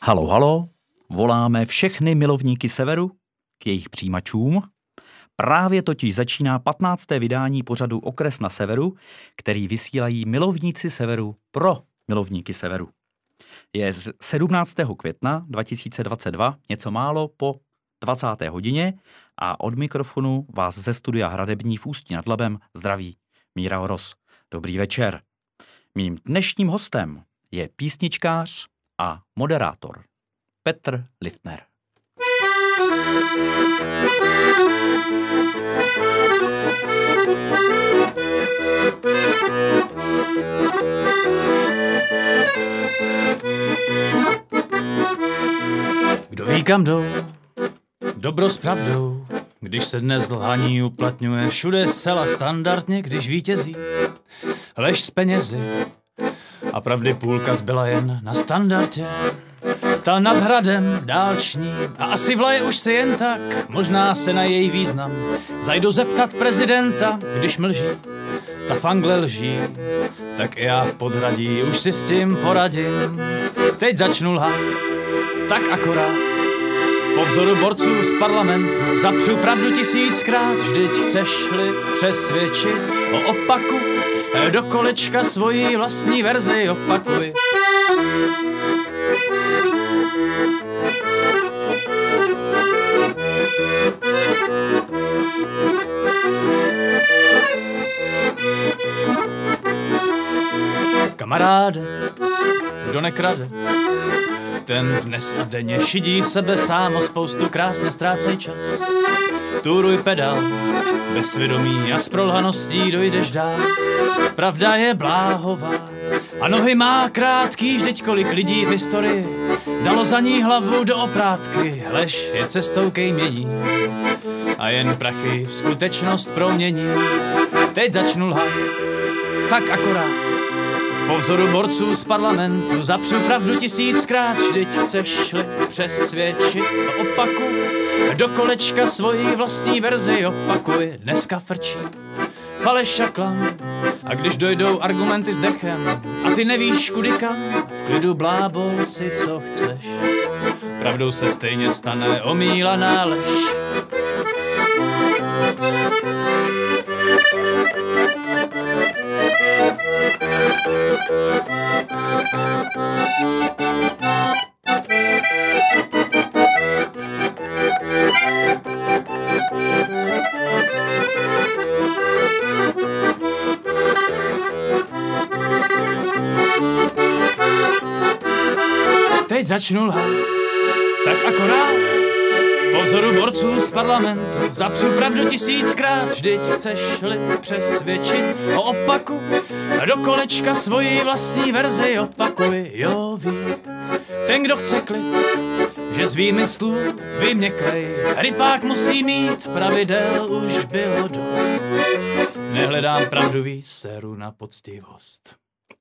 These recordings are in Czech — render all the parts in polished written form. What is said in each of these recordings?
Halo, halo, voláme všechny milovníky severu k jejich přijímačům. Právě totiž začíná 15. vydání pořadu Okres na severu, který vysílají milovníci severu pro milovníky severu. Je z 17. května 2022, něco málo po 20. hodině a od mikrofonu vás ze studia Hradební v Ústí nad Labem zdraví Míra Oros. Dobrý večer. Mým dnešním hostem je písničkář a moderátor Petr Liftner. Kdo ví, kam jdou, dobro s pravdou, když se dnes lhaní uplatňuje všude zcela standardně, když vítězí lež s penězi a pravdy půlka zbyla jen na standardě. Ta nad hradem dálční a asi vlaje už si jen tak, možná se na její význam zajdu zeptat prezidenta, když mlží ta fangle lží, tak i já v podhradí už si s tím poradím. Teď začnu lhát, tak akorát, po vzoru borců z parlamentu zapřu pravdu 1000krát, vždyť chceš-li přesvědčit o opaku, do kolečka svojí vlastní verzi opakuj. Kamaráde, kdo nekrade, ten dnes a denně šidí sebe sám o spoustu krásně ztrácej čas. Turuj pedál, bez svědomí a s prolhaností dojdeš dál. Pravda je bláhová a nohy má krátký, vždyť kolik lidí v historii dalo za ní hlavu do oprátky. Lež je cestou ke jmění a jen prachy v skutečnost promění. Teď začnu lhát, tak akorát, po vzoru borců z parlamentu zapřu pravdu 1000krát, vždyť chceš-li přesvědčit o opaku, do kolečka svojí vlastní verzi opakuj. Dneska frčí faleš a klam, a když dojdou argumenty s dechem a ty nevíš kudy kam, v klidu blábol si co chceš, pravdou se stejně stane omílaná lež. Teď začnu lhát, tak akorát, po vzoru borců z parlamentu zapřu pravdu 1000krát, vždyť chceš-li přesvědčit o opaku, do kolečka svojí vlastní verzi opakuj. Jo, ví, ten, kdo chce klid, že z výmyslů vyměklej, rypák musí mít, pravidel už bylo dost. Nehledám pravdu víc, seru na poctivost.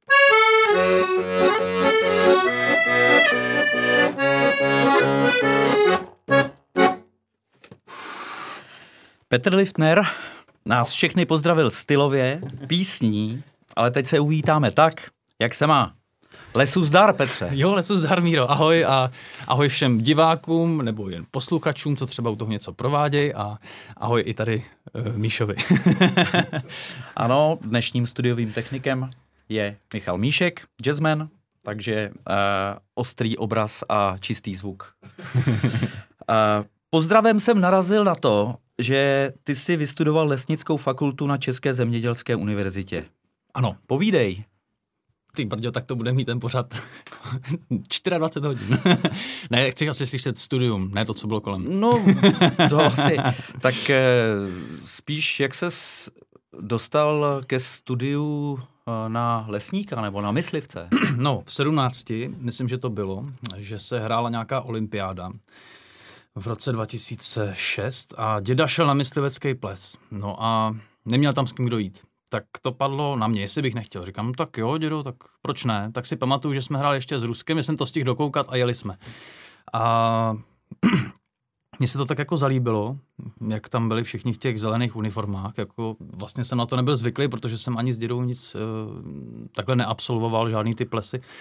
Petr Liftner nás všechny pozdravil stylově, písní, ale teď se uvítáme tak, jak se má. Lesu zdar, Petře. Jo, lesu zdar, Míro, ahoj a ahoj všem divákům nebo jen posluchačům, co třeba u toho něco provádějí a ahoj i tady Míšovi. Ano, dnešním studiovým technikem je Michal Míšek, jazzman, takže ostrý obraz a čistý zvuk. Pozdravem jsem narazil na to, že ty jsi vystudoval lesnickou fakultu na České zemědělské univerzitě. Ano. Povídej. Ty brďo, tak to bude mít ten pořad 24 hodin. Ne, chceš asi slyšet studium, ne to, co bylo kolem. No, to asi. Tak spíš, jak ses dostal ke studiu na lesníka nebo na myslivce? No, v 17, myslím, že to bylo, že se hrála nějaká olympiáda v roce 2006 a děda šel na myslivecký ples. No a neměl tam s kým kdo jít. Tak to padlo na mě, jestli bych nechtěl. Říkám, no tak jo, dědo, tak proč ne? Tak si pamatuju, že jsme hráli ještě s Ruskem, že jsem to stihl dokoukat a jeli jsme. A mně se to tak jako zalíbilo, jak tam byli všichni v těch zelených uniformách. Jako vlastně jsem na to nebyl zvyklý, protože jsem ani s dědou nic takhle neabsolvoval, žádný ty plesy.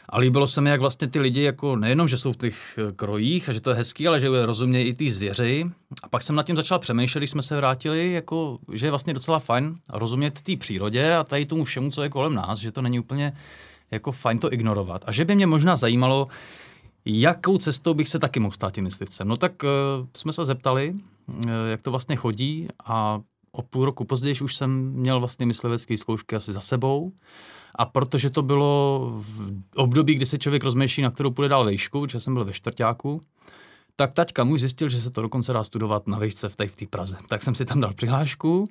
A líbilo se mi, jak vlastně ty lidi, jako nejenom, že jsou v těch krojích a že to je hezký, ale že rozumějí i ty zvěři. A pak jsem nad tím začal přemýšlet, když jsme se vrátili, jako, že je vlastně docela fajn rozumět té přírodě a tady tomu všemu, co je kolem nás, že to není úplně jako fajn to ignorovat. A že by mě možná zajímalo, jakou cestou bych se taky mohl stát tím myslivcem. No tak jsme se zeptali, jak to vlastně chodí a o půl roku později už jsem měl vlastně myslivecké zkoušky asi za sebou. A protože to bylo v období, kdy se člověk rozmýšlí, na kterou půjde dál vejšku, protože jsem byl ve čtvrťáku, tak taťka můj zjistil, že se to dokonce dá studovat na vejšce v té Praze. Tak jsem si tam dal přihlášku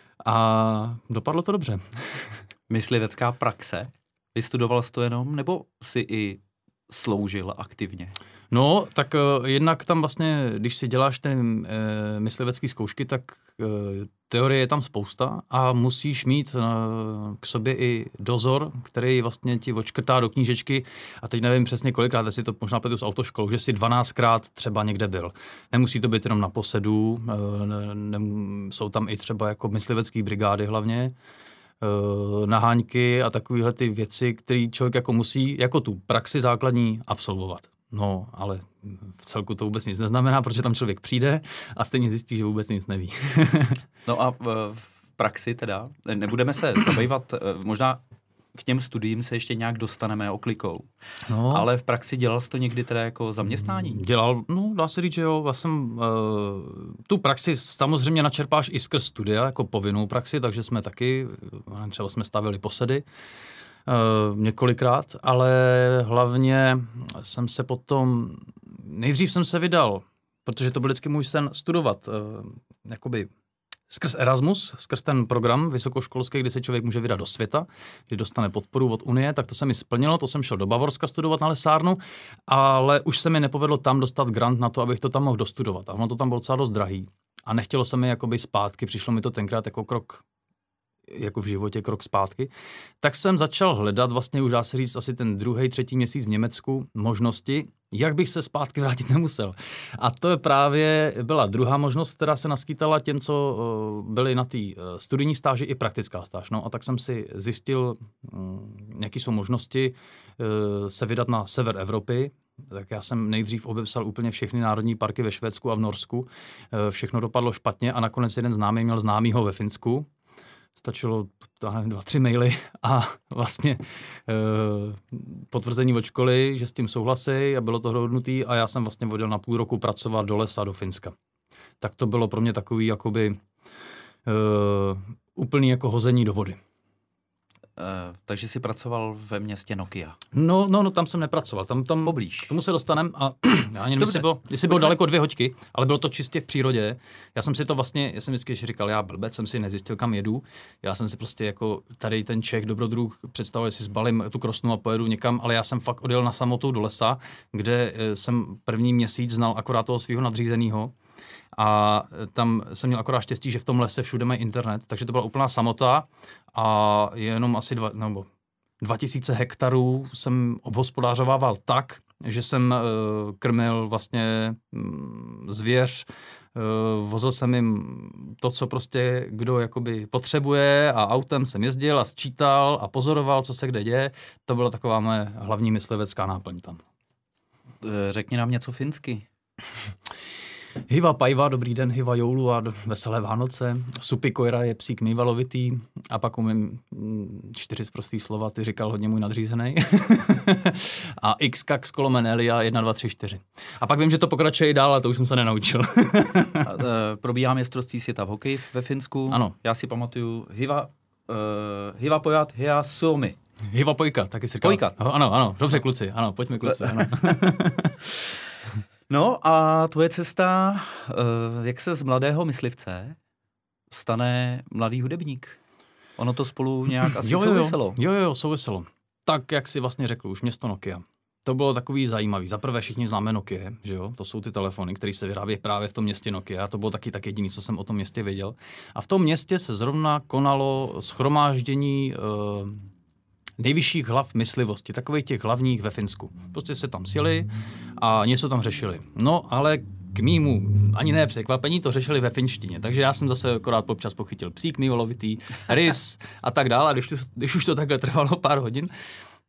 a dopadlo to dobře. Myslivecká praxe? Vystudoval jsi to jenom, nebo si i sloužil aktivně? No, tak jednak tam vlastně, když si děláš ty myslivecké zkoušky, tak teorie je tam spousta a musíš mít k sobě i dozor, který vlastně ti odškrtá do knížečky a teď nevím přesně kolikrát, jestli to možná pletu s autoškolou, že si 12krát třeba někde byl. Nemusí to být jenom na posedu, jsou tam i třeba jako myslivecké brigády hlavně, naháňky a takovéhle ty věci, které člověk jako musí, jako tu praxi základní absolvovat. No, ale v celku to vůbec nic neznamená, protože tam člověk přijde a stejně zjistí, že vůbec nic neví. No a v praxi teda, nebudeme se zabývat, možná k těm studiím se ještě nějak dostaneme oklikou. No. Ale v praxi dělal jsi to někdy teda jako zaměstnání? Dělal, no dá se říct, že jo. Já jsem tu praxi samozřejmě načerpáš i skrz studia, jako povinnou praxi, takže jsme taky, třeba jsme stavili posedy několikrát, ale hlavně jsem se potom, nejdřív jsem se vydal, protože to byl vždycky můj sen studovat, jakoby skrz Erasmus, skrz ten program vysokoškolský, kdy se člověk může vydat do světa, kdy dostane podporu od Unie, tak to se mi splnilo, to jsem šel do Bavorska studovat na lesárnu, ale už se mi nepovedlo tam dostat grant na to, abych to tam mohl dostudovat. A ono to tam bylo docela dost drahý. A nechtělo se mi jakoby zpátky, přišlo mi to tenkrát jako krok, jako v životě krok zpátky, tak jsem začal hledat vlastně už dá se říct asi ten 2., 3. měsíc v Německu možnosti, jak bych se zpátky vrátit nemusel. A to je právě byla druhá možnost, která se naskýtala těm, co byli na té studijní stáži i praktická stáž. No a tak jsem si zjistil, jaké jsou možnosti se vydat na sever Evropy. Tak já jsem nejdřív obepsal úplně všechny národní parky ve Švédsku a v Norsku. Všechno dopadlo špatně a nakonec jeden známý měl známýho ve Finsku. Stačilo 2-3 maily a vlastně potvrzení od školy, že s tím souhlasí a bylo to dohodnutý a já jsem vlastně odjel na půl roku pracovat do lesa do Finska. Tak to bylo pro mě takový jakoby úplný jako hození do vody. Takže jsi pracoval ve městě Nokia. No, tam jsem nepracoval. Tam poblíž. K tomu se dostanem a já ani nevím, jestli bylo daleko 2 hoďky, ale bylo to čistě v přírodě. Já jsem vždycky říkal, já blbec, jsem si nezjistil, kam jedu. Já jsem si prostě jako tady ten Čech, dobrodruh, představoval, jestli zbalím tu krosnu a pojedu někam, ale já jsem fakt odjel na samotu do lesa, kde jsem první měsíc znal akorát toho svého nadřízenýho. A tam jsem měl akorát štěstí, že v tom lese všude mají internet, takže to byla úplná samota a jenom asi 2000 hektarů jsem obhospodářovával tak, že jsem krmil vlastně zvěř, vozil jsem jim to, co prostě kdo jakoby potřebuje a autem jsem jezdil a sčítal a pozoroval, co se kde děje. To byla taková moje hlavní myslivecká náplň tam. Řekni nám něco finsky. Hiva pajva, dobrý den, hiva joulu a veselé Vánoce. Supi kojra je psík mývalovitý a pak umím 4 sprostý slova, ty říkal hodně můj nadřízený. A x-kax kolomen Elia 1, 2, 3, 4. A pak vím, že to pokračuje i dál, ale to už jsem se nenaučil. Probíhá mistrovství světa v hokeji ve Finsku. Ano. Já si pamatuju hiva pojat, hia suomi. Hiva pojka, taky si říkal. Pojka. Ano, dobře kluci, ano, pojďme kluci, ano. No a tvoje cesta, jak se z mladého myslivce stane mladý hudebník? Ono to spolu nějak asi souviselo. Jo, souviselo. Tak, jak si vlastně řekl, už město Nokia. To bylo takový zajímavý. Za prvé všichni známe Nokia, že jo? To jsou ty telefony, které se vyrábějí právě v tom městě Nokia. To bylo taky tak jediný, co jsem o tom městě věděl. A v tom městě se zrovna konalo shromáždění nejvyšších hlav myslivosti, takových těch hlavních ve Finsku. Prostě se tam sjeli a něco tam řešili. No, ale k mýmu ani ne překvapení to řešili ve finštině, takže já jsem zase akorát občas pochytil psík mývalovitý, rys a tak dále. A když už to takhle trvalo pár hodin,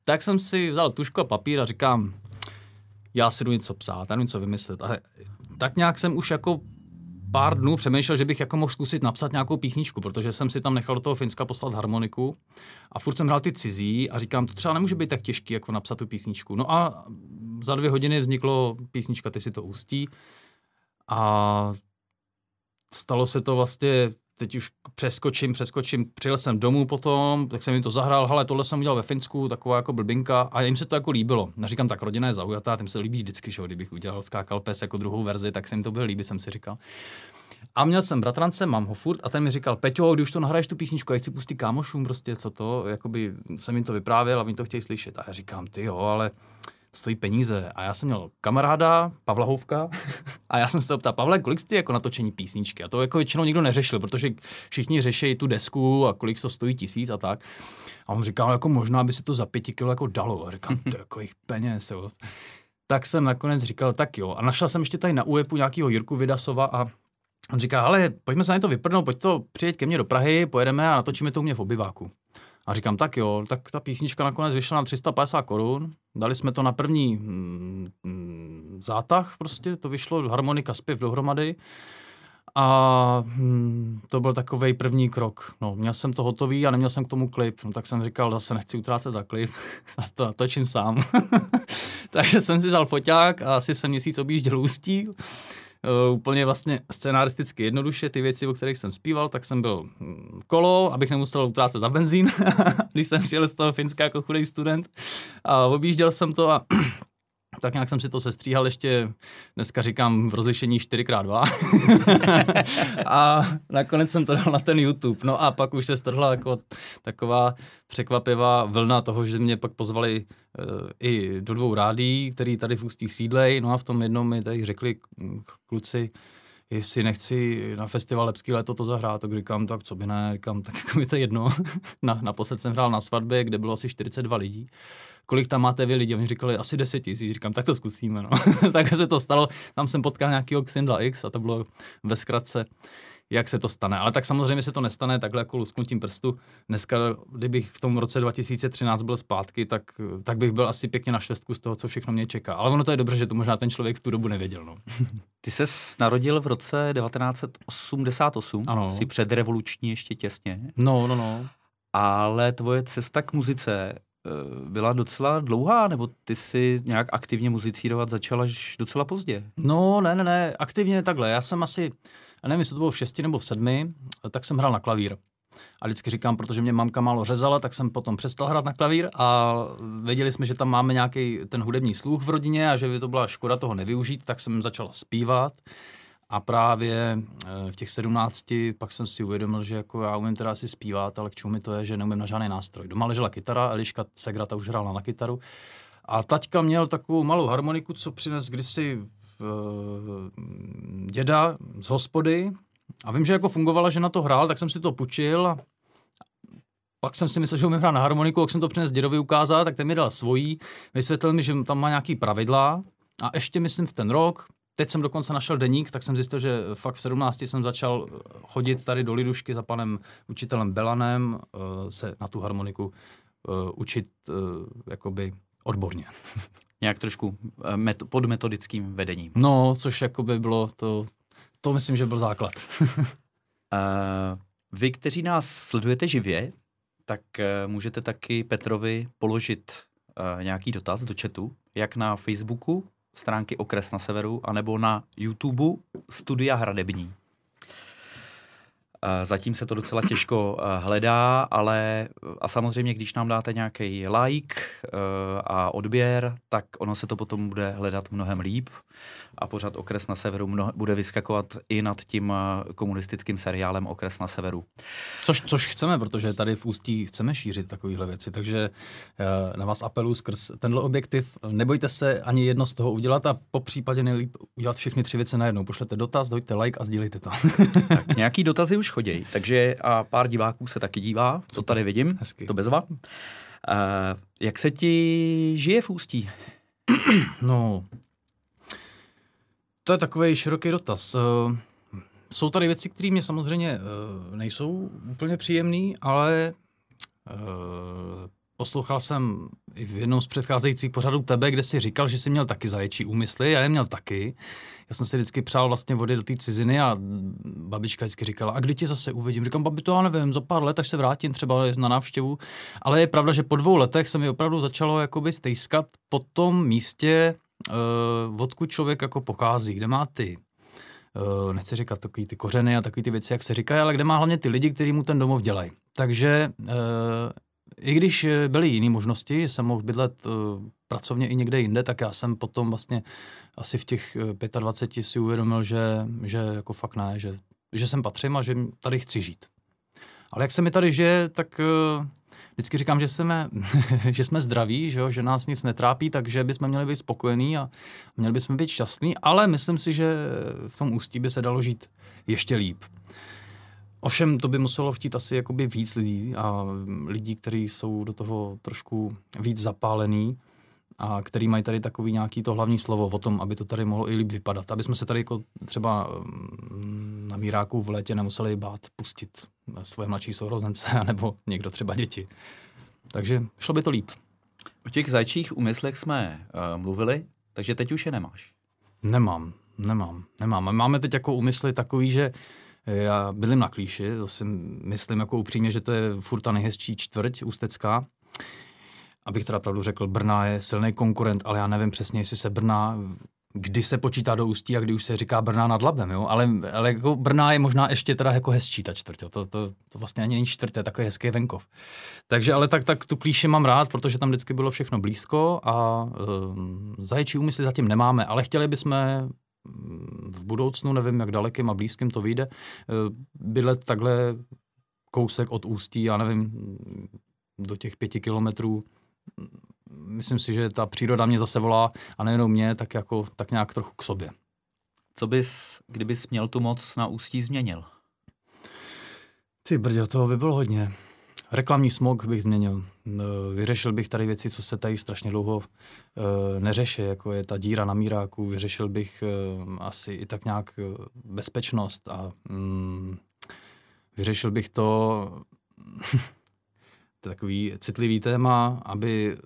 Tak jsem si vzal tužku a papír a říkám, já si jdu něco psát, já jdu něco vymyslet. A tak nějak jsem už jako pár dnů přemýšlel, že bych jako mohl zkusit napsat nějakou písničku, protože jsem si tam nechal do toho Finska poslat harmoniku a furt jsem hrál ty cizí a říkám, to třeba nemůže být tak těžký, jako napsat tu písničku. No a za 2 hodiny vzniklo písnička Ty si to Ústí a stalo se to vlastně, teď už přeskočím, přijel jsem domů potom, tak jsem jim to zahrál, hele, tohle jsem udělal ve Finsku, taková jako blbinka a jim se to jako líbilo. Říkám, tak rodina je zaujatá, tím se líbí vždycky, že kdybych udělal Skákal pes jako druhou verzi, tak se jim to bude líbit, jsem si říkal. A měl jsem bratrance, mám ho furt a ten mi říkal, Peťo, když už to nahraješ tu písničku, já chci pustit kámošům prostě, co to, jakoby jsem jim to vyprávěl a oni to chtějí slyšet. A já říkám, ty jo, ale stojí peníze. A já jsem měl kamaráda, Pavla Houfka, a já jsem se ptal, Pavle, kolik jsi jako natočení písničky? A to jako většinou nikdo neřešil, protože všichni řeší tu desku a kolik to stojí 1000 a tak. A on říkal, jako možná by se to za 5 kilo jako dalo. A říkám, to jako jich peněz, jo. Tak jsem nakonec říkal, tak jo. A našel jsem ještě tady na UEPu nějakýho Jirku Vidasova a on říká, ale pojďme se na to vyprdnout, pojď to přijeď ke mně do Prahy, pojedeme a natočíme to u mě v obyváku. A říkám, tak jo, tak ta písnička nakonec vyšla na 350 korun, dali jsme to na první zátah, prostě to vyšlo, harmonika, zpěv dohromady a to byl takovej první krok. No, měl jsem to hotový a neměl jsem k tomu klip, no, tak jsem říkal, zase nechci utrácet za klip, zase to natočím sám. Takže jsem si vzal foťák a asi jsem měsíc objížděl Ústí. Úplně vlastně scenaristicky jednoduše, ty věci, o kterých jsem zpíval, tak jsem byl kolo, abych nemusel utrácet za benzín, když jsem přijel z toho Finska jako chudej student a objížděl jsem to a tak nějak jsem si to sestříhal ještě, dneska říkám v rozlišení 4x2 a nakonec jsem to dal na ten YouTube. No a pak už se strhla jako taková překvapivá vlna toho, že mě pak pozvali i do 2 rádií, který tady v Ústí sídlej, no a v tom jednom mi tady řekli kluci, jestli nechci na festival Lepský léto to zahrát, tak říkám, tak co by ne, říkám, tak jako mi to jedno. Naposled jsem hrál na svatbě, kde bylo asi 42 lidí. Kolik tam máte vy lidi? Oni říkali asi 10 000. Říkám, tak to zkusíme, no. Tak se to stalo. Tam jsem potkal nějakýho Xindla X a to bylo ve zkratce, jak se to stane. Ale tak samozřejmě se to nestane takhle jako lusknutím prstu. Dneska, kdybych v tom roce 2013 byl zpátky, tak bych byl asi pěkně na švestku z toho, co všechno mě čeká. Ale ono to je dobře, že to možná ten člověk v tu dobu nevěděl, no. Ty ses narodil v roce 1988, ano. Jsi předrevoluční ještě těsně. No. Ale tvoje cesta k muzice byla docela dlouhá, nebo ty si nějak aktivně muzicírovat začala až docela pozdě? No, ne, aktivně takhle. Já jsem asi, nevím, jestli to bylo v 6 nebo v 7, tak jsem hrál na klavír. A vždycky říkám, protože mě mamka málo řezala, tak jsem potom přestal hrát na klavír a věděli jsme, že tam máme nějaký ten hudební sluch v rodině a že by to byla škoda toho nevyužít, tak jsem začal zpívat. A právě v těch 17 pak jsem si uvědomil, že jako já umím teda asi zpívat, ale k čemu mi to je, že neumím na žádný nástroj. Doma ležela kytara, Eliška segra, ta už hrála na kytaru. A taťka měl takovou malou harmoniku, co přines kdysi děda z hospody. A vím, že jako fungovala, že na to hrál, tak jsem si to půjčil a pak jsem si myslel, že umím hrát na harmoniku, jak jsem to přines dědovi ukázat, tak ten mi dal svojí, vysvětlil mi, že tam má nějaký pravidla a ještě myslím v ten rok. Teď jsem dokonce našel deník, tak jsem zjistil, že fakt v 17 jsem začal chodit tady do Lidušky za panem učitelem Belanem se na tu harmoniku učit jakoby odborně. Nějak trošku pod metodickým vedením. No, což jakoby bylo to myslím, že byl základ. Vy, kteří nás sledujete živě, tak můžete taky Petrovi položit nějaký dotaz do chatu, jak na Facebooku, stránky Okres na severu, anebo na YouTube Studia Hradební. Zatím se to docela těžko hledá, ale a samozřejmě, když nám dáte nějaký like a odběr, tak ono se to potom bude hledat mnohem líp a pořád Okres na severu bude vyskakovat i nad tím komunistickým seriálem Okres na severu. Což chceme, protože tady v Ústí chceme šířit takovéhle věci, takže na vás apeluji skrz tenhle objektiv. Nebojte se ani jedno z toho udělat a po případě nejlíp udělat všechny 3 věci najednou. Pošlete dotaz, dojte like a sdílejte to. Tak, nějaký dotazy už chodí, takže a pár diváků se taky dívá, co tady vidím, hezky. To bezva. Jak se ti žije v Ústí? No, to je takový široký dotaz. Jsou tady věci, které mě samozřejmě nejsou úplně příjemné, ale poslouchal jsem i v jednom z předcházejících pořadů tebe, kde jsi říkal, že jsi měl taky zaječí úmysly, já je měl taky. Já jsem si vždycky přál vlastně vody do té ciziny a babička vždycky říkala, a kdy tě zase uvidím? Říkám, babi, to já nevím, za pár let, až se vrátím třeba na návštěvu. Ale je pravda, že po 2 letech se mi opravdu začalo jakoby stejskat po tom místě, odkud člověk jako pochází, kde má ty, nechci říkat takový ty kořeny a takový ty věci, jak se říkají, ale kde má hlavně ty lidi, kteří mu ten domov dělají. Takže i když byly jiné možnosti, že jsem mohl bydlet pracovně i někde jinde, tak já jsem potom vlastně asi v těch 25 si uvědomil, že jako fakt ne, že sem patřím a že tady chci žít. Ale jak se mi tady žije, tak vždycky říkám, že jsme zdraví, že nás nic netrápí, takže bychom měli být spokojení a měli bychom být šťastní, ale myslím si, že v tom Ústí by se dalo žít ještě líp. Ovšem to by muselo chtít asi jakoby víc lidí a lidí, kteří jsou do toho trošku víc zapálení a který mají tady takový nějaký to hlavní slovo o tom, aby to tady mohlo i líp vypadat. Aby jsme se tady jako třeba na Míráku v létě nemuseli bát pustit svoje mladší sourozence nebo někdo třeba děti. Takže šlo by to líp. O těch zajčích úmyslech jsme mluvili, takže teď už je nemáš. Nemám. Máme teď jako úmysly takový, že já bydlím na Klíši, to si myslím jako upřímně, že to je furt ta nejhezčí čtvrť ústecká. Abych teda pravdu řekl, Brna je silný konkurent, ale já nevím přesně, jestli se Brna, kdy se počítá do Ústí a kdy už se říká Brna nad Labem, jo? Ale jako Brna je možná ještě teda jako hezčí ta čtvrť, jo? To vlastně ani není čtvrť, to je takový hezký venkov. Takže ale tak tu Klíši mám rád, protože tam vždycky bylo všechno blízko a zaječí úmysly zatím nemáme, ale chtěli bychom v budoucnu, nevím, jak dalekým a blízkým to vyjde, bydlet takhle kousek od Ústí, já nevím, do těch 5 kilometrů. Myslím si, že ta příroda mě zase volá a nejenom mě, tak nějak trochu k sobě. Co bys, kdybys měl tu moc na Ústí, změnil? Ty brďo, toho by bylo hodně. Reklamní smog bych změnil. Vyřešil bych tady věci, co se tady strašně dlouho neřeší, jako je ta díra na Míráku. Vyřešil bych asi i tak nějak bezpečnost a vyřešil bych to, to je takový citlivý téma, aby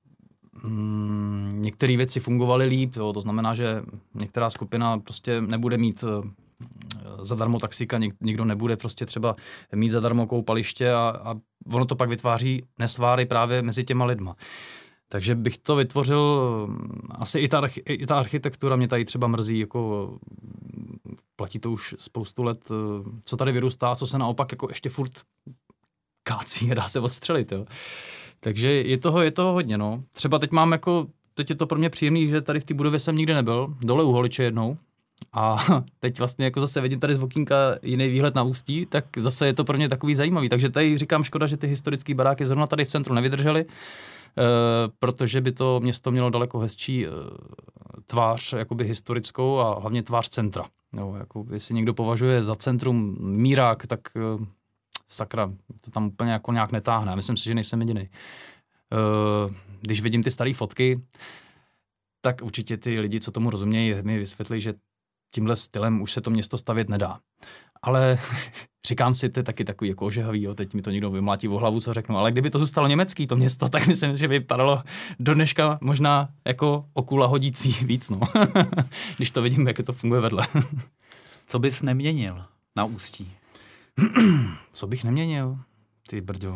některé věci fungovaly líp. Jo. To znamená, že některá skupina prostě nebude mít zadarmo taxíka, někdo nebude prostě třeba mít zadarmo koupaliště a ono to pak vytváří nesváry právě mezi těma lidma. Takže bych to vytvořil, asi i ta architektura mě tady třeba mrzí, jako platí to už spoustu let, co tady vyrůstá, co se naopak jako ještě furt kácí a dá se odstřelit. Jo. Takže je toho hodně. No. Třeba teď je to pro mě příjemný, že tady v té budově jsem nikdy nebyl, dole u Holiče jednou. A teď vlastně jako zase vidím tady z okýnka jiný výhled na Ústí, tak zase je to pro mě takový zajímavý. Takže tady říkám, škoda, že ty historické baráky zrovna tady v centru nevydržely, protože by to město mělo daleko hezčí tvář jakoby historickou a hlavně tvář centra. Jo, jako jestli někdo považuje za centrum Mírák, tak sakra, to tam úplně jako nějak netáhne. Myslím si, že nejsem jediný. Když vidím ty staré fotky, tak určitě ty lidi, co tomu rozumějí, mi vysvětlí, že tímhle stylem už se to město stavět nedá. Ale říkám si, to je taky takový jako ožehavý, jo, teď mi to někdo vymlátí o hlavu, co řeknu, ale kdyby to zůstalo německý, to město, tak myslím, že by vypadalo do dneška možná jako okula hodící víc, no. Když to vidím, jak to funguje vedle. Co bys neměnil na Ústí? Co bych neměnil? Ty brďo.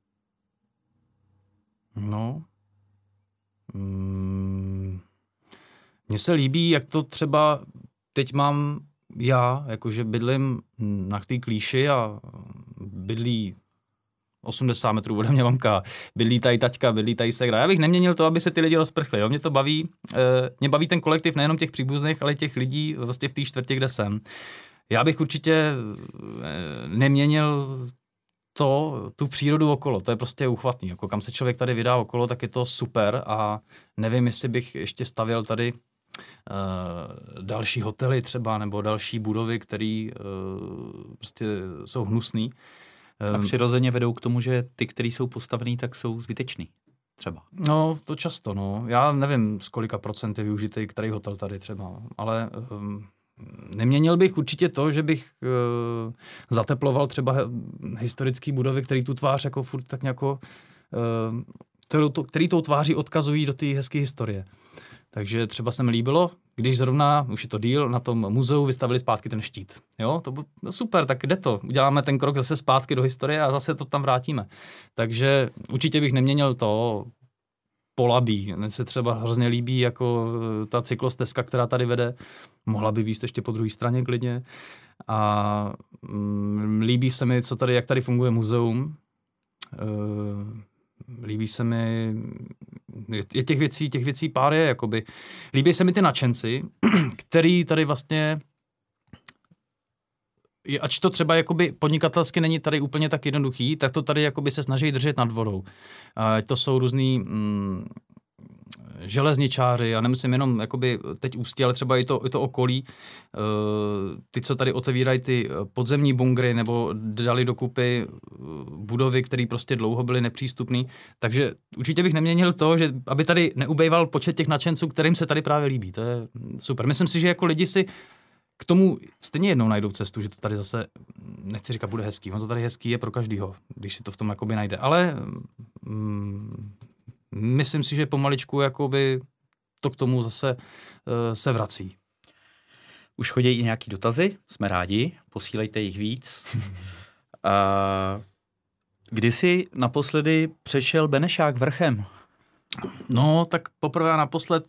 No. Mně se líbí, jak to třeba teď mám já, jakože bydlím na té Klíši a bydlí 80 metrů ode mě mamka, bydlí tady taťka, bydlí tady segra. Já bych neměnil to, aby se ty lidi rozprchli. Jo? Mě to baví. Mě baví ten kolektiv nejenom těch příbuzných, ale těch lidí vlastně v té čtvrtě, kde jsem. Já bych určitě neměnil tu přírodu okolo. To je prostě uchvatný. Jako kam se člověk tady vydá okolo, tak je to super a nevím, jestli bych ještě stavěl tady další hotely třeba, nebo další budovy, které prostě jsou hnusný. A přirozeně vedou k tomu, že ty, který jsou postavený, tak jsou zbytečný. Třeba. No, to často, no. Já nevím, z kolika procent je využitý který hotel tady třeba, ale neměnil bych určitě to, že bych zateploval třeba historické budovy, které tu tvář jako furt tak nějak který tou tváří odkazují do té hezké historie. Takže třeba se mi líbilo, když zrovna, už je to díl, na tom muzeu vystavili zpátky ten štít. Jo, to bylo super, tak jde to. Uděláme ten krok zase zpátky do historie a zase to tam vrátíme. Takže určitě bych neměnil to Polabí. Mně se třeba hrozně líbí jako ta cyklostezka, která tady vede. Mohla by víc ještě po druhé straně klidně. A líbí se mi, jak tady funguje muzeum. Líbí se mi, je těch věcí pár je, jakoby. Líbí se mi ty nadšenci, který tady vlastně, ač to třeba jakoby podnikatelsky není tady úplně tak jednoduchý, tak to tady jakoby se snaží držet nad vodou. To jsou různý železničáři, já nemyslím jenom jakoby teď Ústí, ale třeba i to okolí, ty, co tady otevírají ty podzemní bunkry nebo dali dokupy budovy, které prostě dlouho byly nepřístupné. Takže určitě bych neměnil to, že aby tady neubejval počet těch nadšenců, kterým se tady právě líbí. To je super. Myslím si, že jako lidi si k tomu stejně jednou najdou cestu, že to tady zase, nechci říkat, bude hezký. On to tady hezký je pro každýho, když si to v tom jakoby najde. Ale myslím si, že pomaličku jakoby to k tomu zase se vrací. Už chodí i nějaký dotazy, jsme rádi, posílejte jich víc. Kdy jsi naposledy přešel Benešák vrchem? No, tak poprvé naposled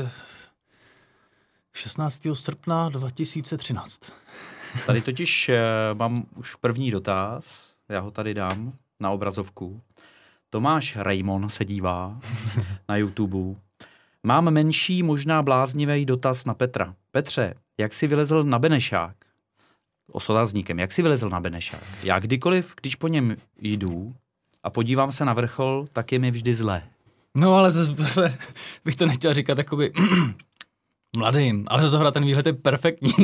16. srpna 2013. Tady totiž mám už první dotaz, já ho tady dám na obrazovku. Tomáš Raymond se dívá na YouTube. Mám menší, možná bláznivý dotaz na Petra. Petře, jak jsi vylezl na Benešák? Osotazníkem, jak jsi vylezl na Benešák? Já kdykoliv, když po něm jdu a podívám se na vrchol, tak je mi vždy zlé. No ale zase bych to nechtěl říkat jakoby mladým, ale zohra ten výhled je perfektní.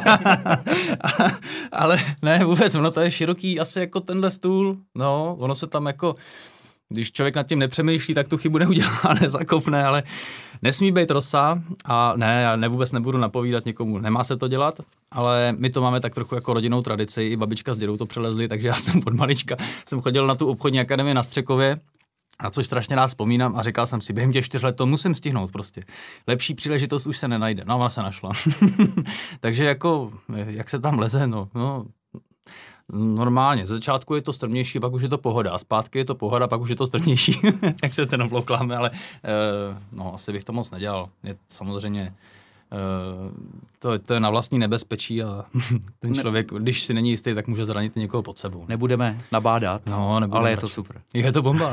Ale ne, vůbec, ono to je široký asi jako tenhle stůl. No, ono se tam jako, když člověk nad tím nepřemýšlí, tak tu chybu neudělá, nezakopne, ale nesmí být rosa a ne, já vůbec nebudu napovídat někomu, nemá se to dělat, ale my to máme tak trochu jako rodinnou tradici, i babička s dědou to přelezli, takže já jsem od malička, jsem chodil na tu obchodní akademii na Střekově, na což strašně rád vzpomínám a říkal jsem si, během těch 4 let to musím stihnout prostě. Lepší příležitost už se nenajde. No, ona se našla. Takže jako, jak se tam leze, no, normálně. Ze začátku je to strmější, pak už je to pohoda. A zpátky je to pohoda, pak už je to strmější. Jak se ten obloukláme, ale no, asi bych to moc nedělal. Je samozřejmě to je na vlastní nebezpečí a ten člověk, když si není jistý, tak může zranit někoho pod sebou. Nebudeme nabádat, no, ale je to super. Je to bomba.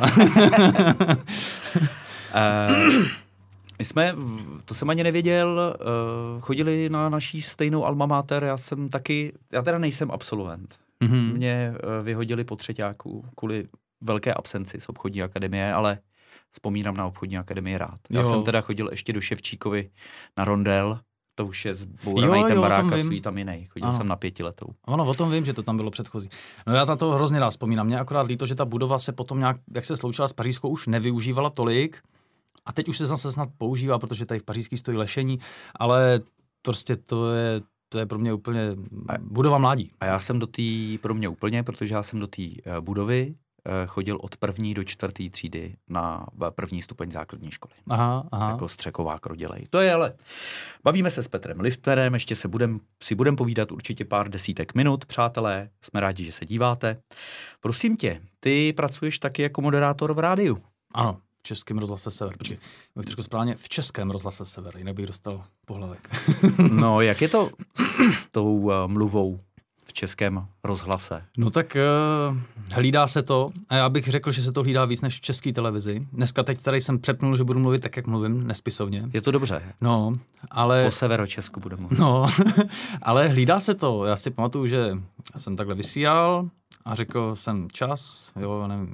My jsme, to jsem ani nevěděl, chodili na naší stejnou alma mater, já teda nejsem absolvent. Mm-hmm. Mě vyhodili po třeťáku kvůli velké absenci z obchodní akademie, ale vzpomínám na obchodní akademii rád. Já jsem teda chodil ještě do Ševčíkovy na rondel, to už je zbouraný ten barák a stojí tam jiný. Chodil jsem na 5letou. Ono, o tom vím, že to tam bylo předchozí. No já na to hrozně rád vzpomínám. Mě akorát líto, že ta budova se potom nějak, jak se sloučila s pařížskou, už nevyužívala tolik a teď už se zase snad používá, protože tady v pařížský stojí lešení, ale prostě to je pro mě úplně budova mládí. A já jsem pro mě úplně, protože já jsem do té budovy chodil od 1. do 4. třídy na 1. stupeň základní školy. Aha. Jako střekovák rodělej. To je ale. Bavíme se s Petrem Lifterem, ještě si budem povídat určitě pár desítek minut, přátelé, jsme rádi, že se díváte. Prosím tě, ty pracuješ taky jako moderátor v rádiu. Ano, v Českém rozhlase Sever. Počkej, trošku správně, v Českém rozhlase Sever, jinak bych dostal pohlavek. No, jak je to s tou mluvou v Českém rozhlase? No tak hlídá se to a já bych řekl, že se to hlídá víc než v České televizi. Dneska teď tady jsem přepnul, že budu mluvit tak, jak mluvím, nespisovně. Je to dobře. No, ale... Po Severočesku budu mluvit. No, ale hlídá se to. Já si pamatuju, že jsem takhle vysílal a řekl jsem čas, jo, nevím,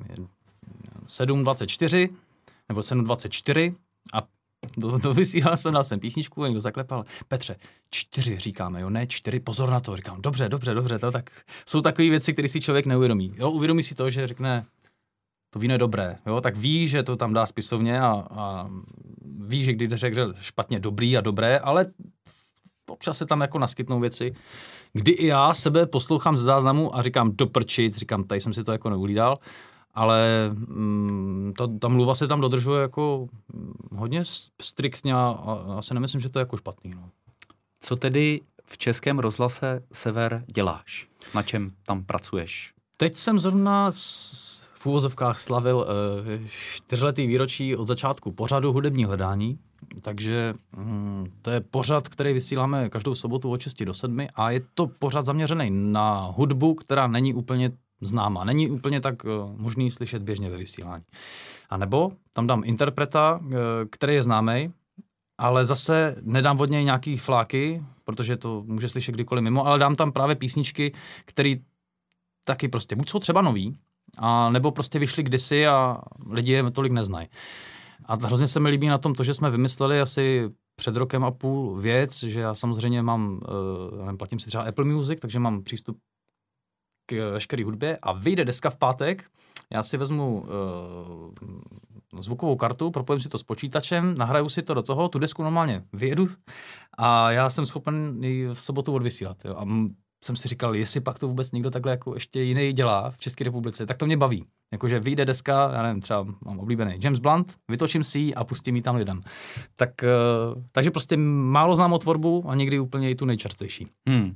7:24 nebo 7:24 a do vysílal jsem, dal jsem písničku a někdo zaklepal. Petře, 4 říkáme, jo, ne 4, pozor na to. Říkám, dobře, to tak jsou takové věci, které si člověk neuvědomí. Jo, uvědomí si to, že řekne, to víno je dobré, jo, tak ví, že to tam dá spisovně a ví, že když řekne špatně dobrý a dobré, ale občas se tam jako naskytnou věci, kdy i já sebe poslouchám ze záznamu a říkám do prčic, říkám, tady jsem si to jako neuhlídal. Ale ta mluva se tam dodržuje jako hodně striktně a asi nemyslím, že to je jako špatný. No. Co tedy v Českém rozhlase Sever děláš? Na čem tam pracuješ? Teď jsem zrovna v uvozovkách slavil 4letý výročí od začátku pořadu Hudební hledání, takže to je pořad, který vysíláme každou sobotu od 6 do 7 a je to pořad zaměřený na hudbu, která není úplně známá, není úplně tak možný slyšet běžně ve vysílání. A nebo tam dám interpreta, který je známý, ale zase nedám od něj nějaký fláky, protože to může slyšet kdykoliv mimo, ale dám tam právě písničky, které taky prostě buď jsou třeba nový, a nebo prostě vyšly kdysi a lidi je tolik neznají. A hrozně se mi líbí na tom to, že jsme vymysleli asi před rokem a půl věc, že já samozřejmě mám, platím si třeba Apple Music, takže mám přístup k veškeré hudbě a vyjde deska v pátek, já si vezmu zvukovou kartu, propojím si to s počítačem, nahraju si to do toho, tu desku normálně vyjedu a já jsem schopen ji v sobotu odvysílat. Jo. A jsem si říkal, jestli pak to vůbec někdo takhle jako ještě jiný dělá v České republice, tak to mě baví. Jakože vyjde deska, já nevím, třeba mám oblíbený James Blunt, vytočím si ji a pustím ji tam lidem. Takže prostě málo znám o tvorbu a někdy úplně i tu nejčerstvější.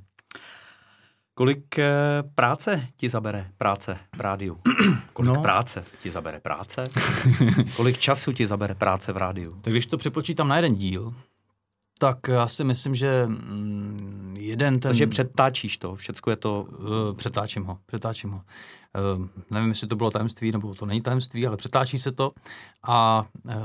Kolik práce ti zabere práce v rádiu? Kolik práce ti zabere práce? Kolik času ti zabere práce v rádiu? Tak když to přepočítám na jeden díl, tak já si myslím, že Takže předtáčíš to, všecko je to... Přetáčím ho. Nevím, jestli to bylo tajemství, nebo to není tajemství, ale přetáčí se to. A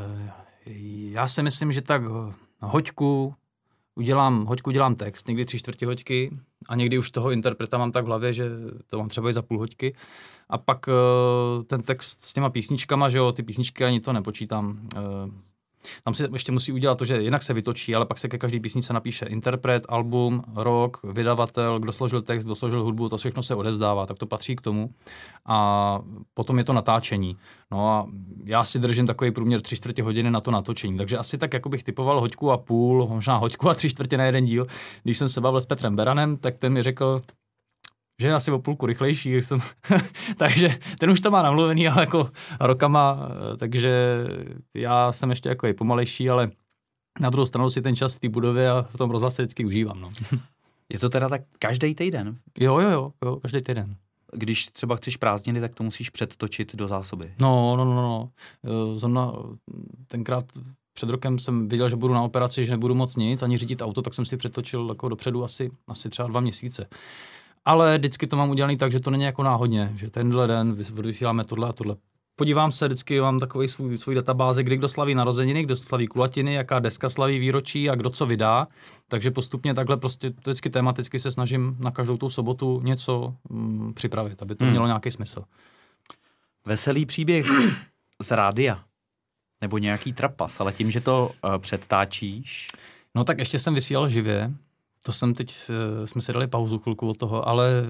já si myslím, že tak hoďku udělám text, někdy 3/4 hoďky a někdy už toho interpreta mám tak v hlavě, že to mám třeba i za půl hoďky. A pak ten text s těma písničkama, že jo, ty písničky ani to nepočítám. Tam se ještě musí udělat to, že jinak se vytočí, ale pak se ke každý písničce napíše interpret, album, rok, vydavatel, kdo složil text, kdo složil hudbu, to všechno se odevzdává, tak to patří k tomu. A potom je to natáčení. No a já si držím takový průměr 3/4 hodiny na to natočení, takže asi tak jako bych typoval hoďku a půl, možná hoďku a 3/4 na jeden díl. Když jsem se bavil s Petrem Beranem, tak ten mi řekl, že je asi o půlku rychlejší, takže ten už to má namluvený, ale jako rokama, takže já jsem ještě jako i pomalejší, ale na druhou stranu si ten čas v té budově a v tom rozhlase vždycky užívám. No. Je to teda tak každý týden? Jo, každý týden. Když třeba chceš prázdniny, tak to musíš předtočit do zásoby. No. Zrovna tenkrát před rokem jsem viděl, že budu na operaci, že nebudu moc nic, ani řídit auto, tak jsem si předtočil jako dopředu asi třeba 2 měsíce. Ale vždycky to mám udělaný tak, že to není jako náhodně, že tenhle den vysíláme tohle a tohle. Podívám se, vždycky mám takový svůj databáze, kdy kdo slaví narozeniny, kdo slaví kulatiny, jaká deska slaví výročí a kdo co vydá. Takže postupně takhle prostě vždycky tematicky se snažím na každou tu sobotu něco připravit, aby to mělo nějaký smysl. Veselý příběh z rádia, nebo nějaký trapas, ale tím, že to předtáčíš. No tak ještě jsem vysílal živě. To jsme si dali pauzu chvilku od toho, ale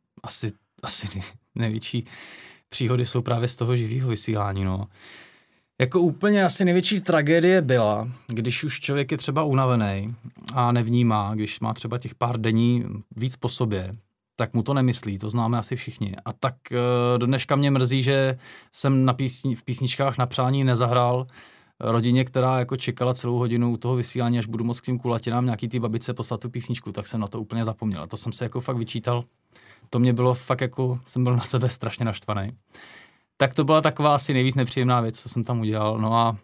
asi největší příhody jsou právě z toho živého vysílání, no. Jako úplně asi největší tragédie byla, když už člověk je třeba unavený a nevnímá, když má třeba těch pár dní víc po sobě, tak mu to nemyslí, to známe asi všichni. A tak do dneška mě mrzí, že jsem v písničkách na přání nezahrál rodině, která jako čekala celou hodinu u toho vysílání, až budu moct k tím kulatinám nějaký ty babice poslat tu písničku, tak jsem na to úplně zapomněl. A to jsem se jako fakt vyčítal. To mě bylo fakt jako, jsem byl na sebe strašně naštvaný. Tak to byla taková asi nejvíc nepříjemná věc, co jsem tam udělal. No a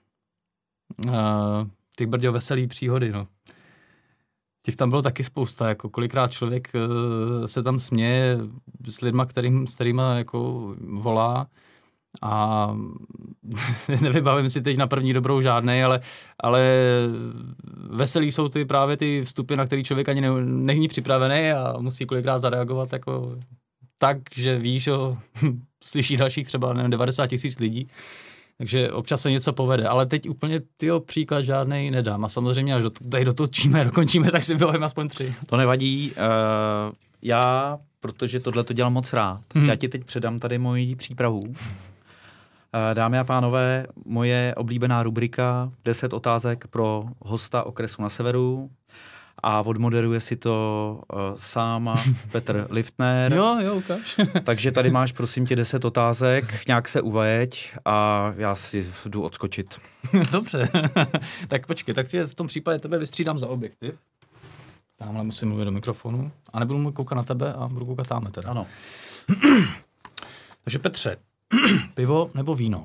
ty brďo veselý příhody, no. Těch tam bylo taky spousta, jako kolikrát člověk se tam směje s lidma, s kterýma jako volá a nevybavím si teď na první dobrou žádnej, ale veselý jsou právě ty vstupy, na který člověk ani není připravený a musí kolikrát zareagovat jako tak, že víš, že slyší dalších třeba 90 000 lidí. Takže občas se něco povede, ale teď úplně příklad žádnej nedám. A samozřejmě, až dokončíme, tak si vylovím aspoň 3. To nevadí. Já, protože tohle to dělám moc rád, já ti teď předám tady moji přípravu. Dámy a pánové, moje oblíbená rubrika 10 otázek pro hosta okresu na severu. a odmoderuje si to sám Petr Liftner. Jo, ukáž. Takže tady máš, prosím tě, 10 otázek, nějak se uveď a já si jdu odskočit. Dobře, tak počkej, takže v tom případě tebe vystřídám za objektiv. Tamhle musím mluvit do mikrofonu a nebudu koukat na tebe a budu koukat tamhle teda. Ano. Takže Petře, pivo nebo víno?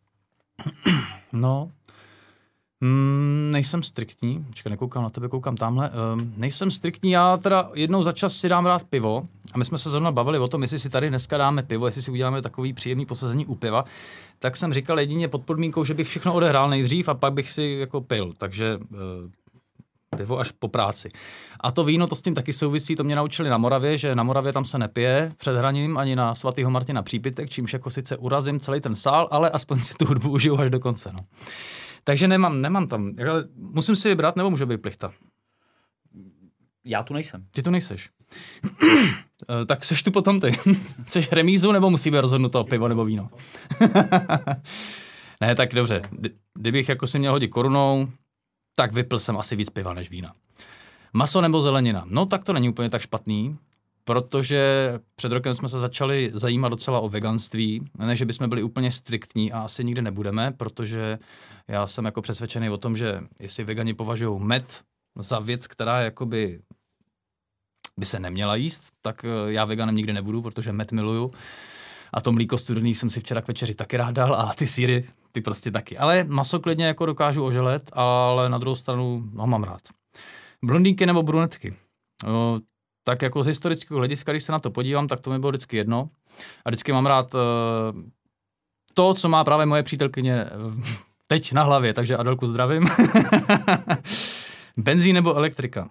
No, nejsem striktní, počkej, nekoukám na tebe, koukám tamhle. Nejsem striktní, já teda jednou za čas si dám rád pivo a my jsme se zrovna bavili o tom, jestli si tady dneska dáme pivo, jestli si uděláme takový příjemný posazení u piva, tak jsem říkal jedině pod podmínkou, že bych všechno odehrál nejdřív a pak bych si jako pil, takže pivo až po práci. A to víno, to s tím taky souvisí, to mě naučili na Moravě, že na Moravě tam se nepije před hraním ani na svatýho Martina přípitek, čímž jako sice urazím celý ten sál, ale aspoň si tu hudbu užiju až do konce, no. Takže nemám tam, ale musím si vybrat, nebo může být plichta? Já tu nejsem. Ty tu nejseš. Tak seš tu potom ty. Chceš remízu, nebo musí být rozhodnuto pivo nebo víno? Ne, tak dobře. Kdybych jako si měl hodit korunou, tak vypil jsem asi víc piva než vína. Maso nebo zelenina? No tak to není úplně tak špatný, protože před rokem jsme se začali zajímat docela o veganství, ne, že bychom byli úplně striktní a asi nikdy nebudeme, protože já jsem jako přesvědčený o tom, že jestli vegani považují med za věc, která jakoby by se neměla jíst, tak já veganem nikdy nebudu, protože med miluju. A to mlíko studený jsem si včera k večeři taky rád dal a ty sýry, ty prostě taky. Ale maso klidně jako dokážu oželet, ale na druhou stranu ho mám rád. Blondýnky nebo brunetky? Tak jako z historického hlediska, když se na to podívám, tak to mi bylo vždycky jedno. A vždycky mám rád to, co má právě moje přítelkyně teď na hlavě, takže Adelku zdravím. Benzín nebo elektrika?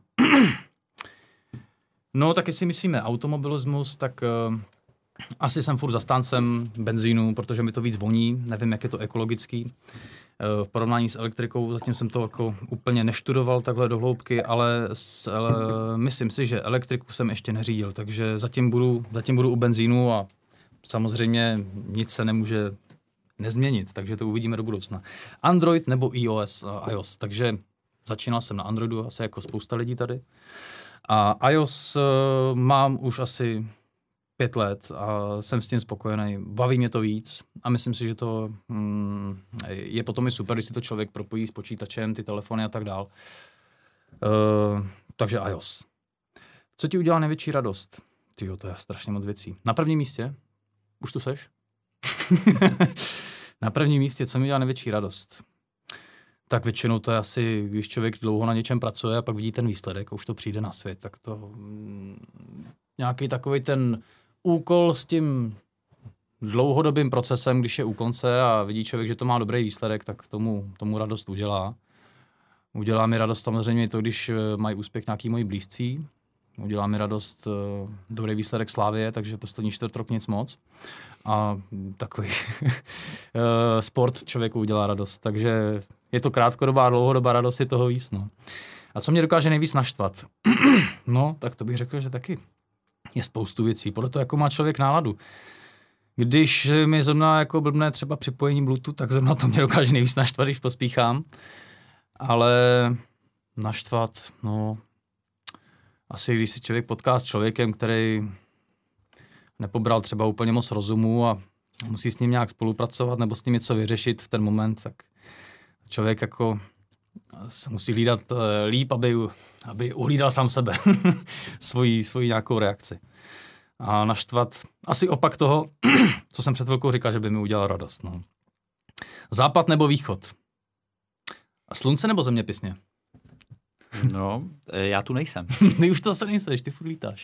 No, tak jestli myslíme automobilismus, tak asi jsem furt zastáncem benzínu, protože mi to víc voní, nevím, jak je to ekologický. V porovnání s elektrikou, zatím jsem to jako úplně neštudoval takhle do hloubky, ale myslím si, že elektriku jsem ještě neřídil, takže zatím budu u benzínu a samozřejmě nic se nemůže nezměnit, takže to uvidíme do budoucna. Android nebo iOS, takže začínal jsem na Androidu, asi jako spousta lidí tady. A iOS mám už asi 5 let a jsem s tím spokojený. Baví mě to víc a myslím si, že to je potom i super, když si to člověk propojí s počítačem, ty telefony a tak dál. Takže iOS. Co ti udělá největší radost? Tyjo, to je strašně moc věcí. Na prvním místě? Už tu seš? Na prvním místě, co mi udělá největší radost? Tak většinou to je asi, když člověk dlouho na něčem pracuje a pak vidí ten výsledek a už to přijde na svět, tak to nějaký takový ten úkol s tím dlouhodobým procesem, když je u konce a vidí člověk, že to má dobrý výsledek, tak tomu radost udělá. Udělá mi radost samozřejmě to, když mají úspěch nějaký moji blízcí. Udělá mi radost dobrý výsledek Slavie, takže poslední čtvrtrok nic moc. A takový sport člověku udělá radost. Takže je to krátkodobá, dlouhodobá radost, je toho víc. No. A co mě dokáže nejvíc naštvat? No, tak to bych řekl, že taky je spoustu věcí. Podle toho, jako má člověk náladu. Když mi zrovna jako blbne třeba připojení Bluetooth, tak zrovna to mě dokáže nejvíc naštvat, když pospíchám. Ale naštvat, no, asi když si člověk potká s člověkem, který nepobral třeba úplně moc rozumu a musí s ním nějak spolupracovat nebo s ním něco vyřešit v ten moment, tak člověk jako se musí hlídat líp, aby uhlídal sám sebe, svoji nějakou reakci. A naštvat asi opak toho, co jsem před chvilkou říkal, že by mi udělal radost. No. Západ nebo východ? A slunce nebo zeměpisně? No, já tu nejsem. Ty už to se nejseš, ty furt lítáš.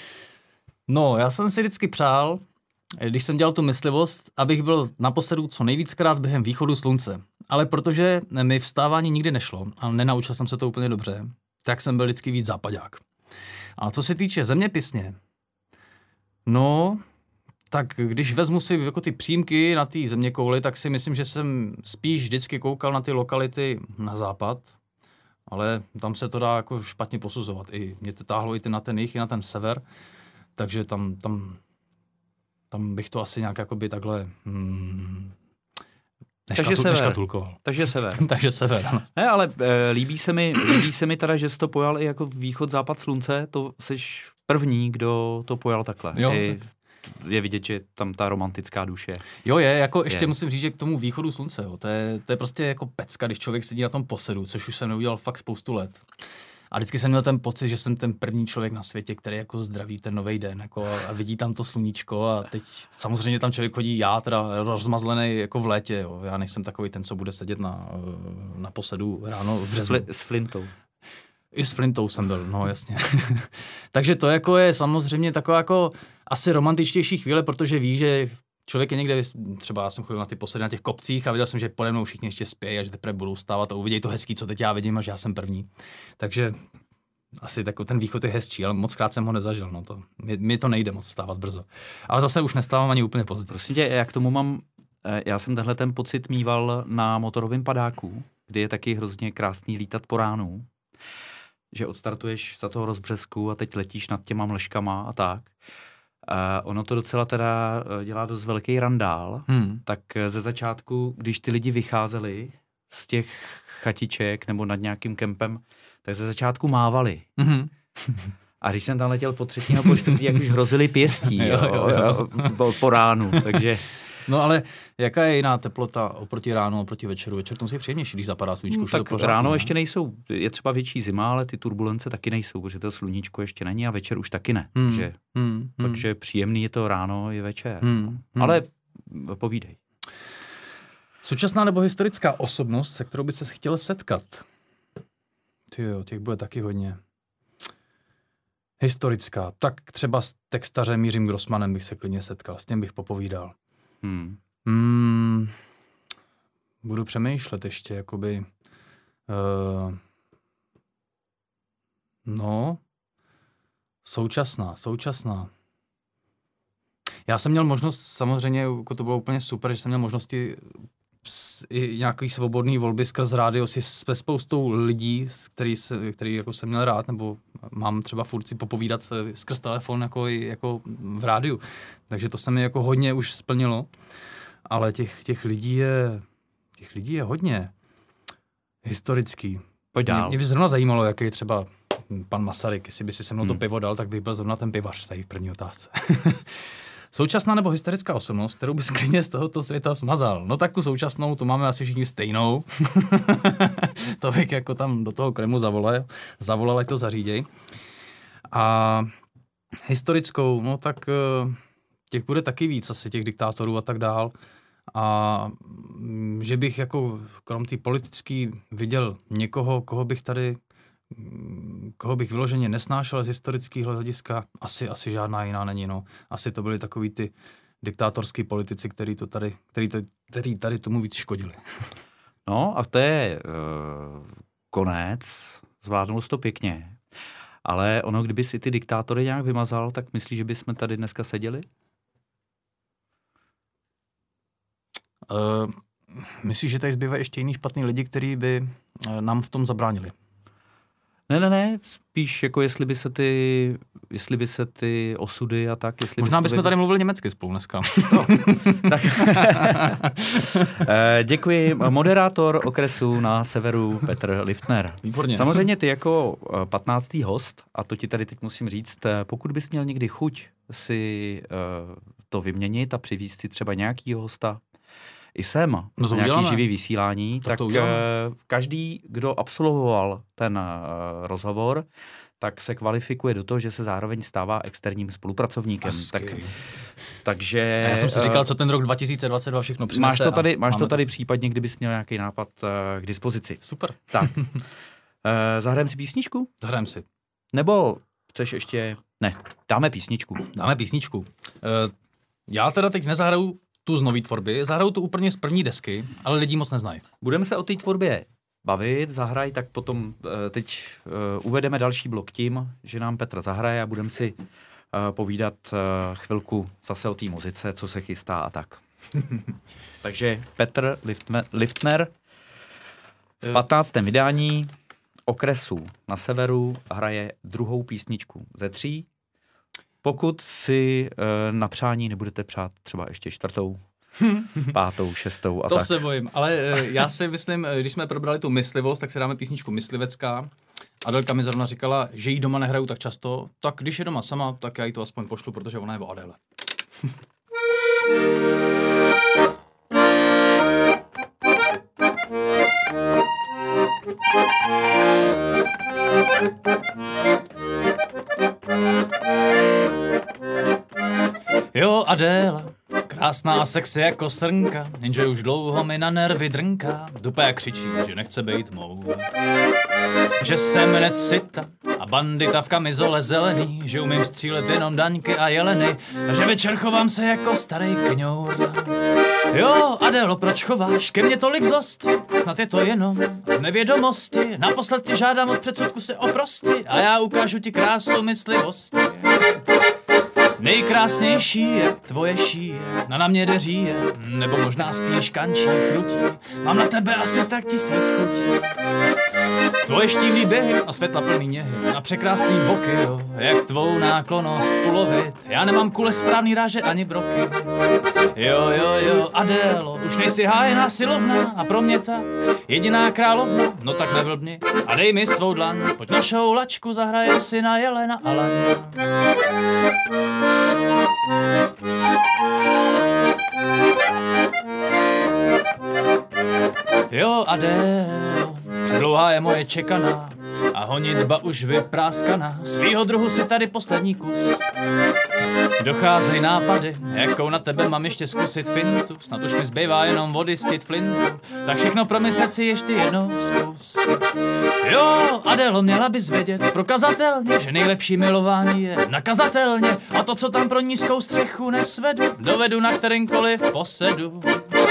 No, já jsem si vždycky přál, když jsem dělal tu myslivost, abych byl naposledy co nejvíckrát během východu slunce. Ale protože mi vstávání nikdy nešlo a nenaučil jsem se to úplně dobře, tak jsem byl vždycky víc západák. A co se týče zeměpisně, no, tak když vezmu si jako ty přímky na té zeměkouli, tak si myslím, že jsem spíš vždycky koukal na ty lokality na západ, ale tam se to dá jako špatně posuzovat. I mě to táhlo i na ten jih, i na ten sever, takže tam bych to asi nějak jakoby takhle Neškatulkoval. Takže sever. Takže sever, ano. Ne, ale líbí se mi teda, že jsi to pojal i jako východ, západ slunce. To seš první, kdo to pojal takhle. Jo. Je vidět, že tam ta romantická duše. Jo, jako ještě musím říct, že k tomu východu slunce, jo, to je prostě jako pecka, když člověk sedí na tom posedu, což už jsem neudělal fakt spoustu let. A vždycky jsem měl ten pocit, že jsem ten první člověk na světě, který jako zdraví ten nový den jako a vidí tam to sluníčko a teď samozřejmě tam člověk chodí, já teda rozmazlený jako v létě, jo. Já nejsem takový ten, co bude sedět na posedu ráno v březnu. S flintou. I s flintou jsem byl, no jasně. Takže to jako je samozřejmě taková jako asi romantičtější chvíle, protože ví, že člověk je někde, třeba já jsem chodil na ty posedy na těch kopcích a viděl jsem, že pode mnou všichni ještě spějí a že teprve budou stávat a uvidějí to hezký, co teď já vidím a že já jsem první. Takže asi ten východ je hezčí, ale moc krát jsem ho nezažil. No to, mi to nejde moc stávat brzo. Ale zase už nestávám ani úplně pozdě. Prosím tě, já k tomu mám, já jsem tenhle ten pocit mýval na motorovém padáku, kdy je taky hrozně krásný lítat po ránu, že odstartuješ za toho rozbřesku a teď letíš nad těma mleškama a tak. Ono to docela teda dělá dost velký randál, tak ze začátku, když ty lidi vycházeli z těch chatiček nebo nad nějakým kempem, tak ze začátku mávali. A když jsem tam letěl po třetí a po čtvrtý, jak už hrozili pěstí po ránu, takže... No ale jaká je jiná teplota oproti ránu, oproti večeru? Večer to musí příjemnější, když zapadá sluníčko. Tak pořád, ráno ne? Ještě nejsou, je třeba větší zima, ale ty turbulence taky nejsou, protože to sluníčko ještě není a večer už taky ne. Takže příjemný je to ráno i večer. Ale povídej. Současná nebo historická osobnost, se kterou by ses chtěl setkat? Tyjo, těch bude taky hodně. Historická. Tak třeba s textařem Jiřím Grossmanem bych se klidně setkal, s tím bych popovídal. Budu přemýšlet ještě, jakoby... Současná. Já jsem měl možnost, samozřejmě, jako to bylo úplně super, že jsem měl možnosti i nějaký svobodný volby skrz rádio si se spoustou lidí, který jako jsem měl rád, nebo mám třeba furt si popovídat skrz telefon jako v rádiu. Takže to se mi jako hodně už splnilo. Ale těch lidí je hodně historický. Pojď dál. Mě by zrovna zajímalo, jaký je třeba pan Masaryk. Jestli by si se mnou to pivo dal, tak bych byl zrovna ten pivař tady v první otázce. Současná nebo historická osobnost, kterou bys klidně z tohoto světa smazal? No tak tu současnou, tu máme asi všichni stejnou. To bych jako tam do toho Kremlu zavolal, ať to zaříděj. A historickou, no tak těch bude taky víc asi, těch diktátorů a tak dál. A že bych jako krom té politický viděl někoho, koho bych vyloženě nesnášel z historického hlediska, asi žádná jiná není. No. Asi to byly takový ty diktátorský politici, který tady tomu víc škodili. No a to je konec, zvládnul jsi to pěkně. Ale ono, kdyby si ty diktátory nějak vymazal, tak myslíš, že bychom tady dneska seděli? Myslíš, že tady zbývají ještě jiný špatný lidi, kteří by nám v tom zabránili? Ne, spíš jako jestli by se ty osudy a tak... Možná bychom tady mluvili německy spolu dneska. No, tak. Děkuji. Moderátor okresu na severu Petr Liftner. Výborně. Samozřejmě ty jako 15. host, a to ti tady teď musím říct, pokud bys měl někdy chuť si to vyměnit a přivést si třeba nějakýho hosta i sem, nějaký živý vysílání, tak každý, kdo absolvoval ten rozhovor, tak se kvalifikuje do toho, že se zároveň stává externím spolupracovníkem. Takže... A já jsem si říkal, co ten rok 2022 všechno přinese. Máš to tady případně, kdybys měl nějaký nápad k dispozici. Super. Tak. Zahrajeme si písničku? Zahrajeme si. Nebo chceš ještě... Ne, dáme písničku. Já teda teď nezahraju tu z nový tvorby, zahraju tu úplně z první desky, ale lidi moc neznají. Budeme se o té tvorbě bavit, zahraj, tak potom teď uvedeme další blok tím, že nám Petr zahraje a budeme si povídat chvilku zase o té muzice, co se chystá a tak. Takže Petr Liftner v 15. vydání okresu na severu hraje druhou písničku ze 3. Pokud si na přání nebudete přát třeba ještě čtvrtou, 5., 6. a To tak. se bojím, ale já si myslím, když jsme probrali tu myslivost, tak si dáme písničku Myslivecká. Adelka mi zrovna říkala, že jí doma nehraju tak často, tak když je doma sama, tak já jí to aspoň pošlu, protože ona je o Adele. Jo, Adéla, krásná a sexy jako srnka, jenže už dlouho mi na nervy drnká, dupé křičí, že nechce bejt mou. Že jsem necita a bandita v kamizole zelený, že umím střílet jenom daňky a jeleny a že večer chovám se jako starý kňour. Jo, Adélo, proč chováš ke mně tolik zlosti? Snad je to jenom z nevědomosti, naposled tě žádám od předsudku se oprosti a já ukážu ti krásu myslivosti. Nejkrásnější je tvoje šíje, na mě deříje, nebo možná spíš kančí chrutí. Mám na tebe asi tak 1000 chutí. Tvoje štíhlý běhy a světla plný něhy, na překrásný boky, jo, jak tvou náklonost ulovit. Já nemám kule správný ráže ani broky. Jo, Adélo, už nejsi hájená silovna a pro mě ta jediná královna. No tak neblbni a dej mi svou dlaň, pojď našou lačku, zahrajem si na Jelena a Laňa. Jo, Adélo, předlouhá je moje čekaná a honitba už vypráskaná. Svýho druhu si tady poslední kus. Docházejí nápady, jakou na tebe mám ještě zkusit fintu. Snad už mi zbývá jenom odjistit flintu, tak všechno promyslet si ještě jednou zkus. Jo, Adélo, měla bys vědět prokazatelně, že nejlepší milování je nakazatelně. A to, co tam pro nízkou střechu nesvedu, dovedu na kterýmkoliv posedu.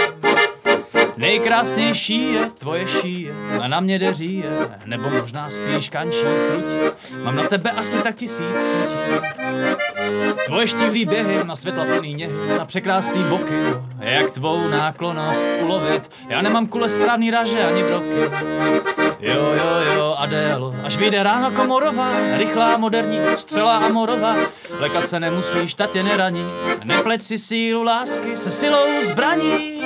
Nejkrásnější je tvoje šíje a na mě deříje, nebo možná spíš kančí chrutí. Mám na tebe asi tak 1000 chutí. Tvoje štíhlý běhy na světla plný něhy, na překrásný boky, jak tvou náklonost ulovit. Já nemám kule správný ráže ani broky. Jo, Adélo, až vyjde ráno komorová, rychlá, moderní, střela amorová. Lekat se nemusíš, ta tě neraní, nepleť si sílu lásky se silou zbraní.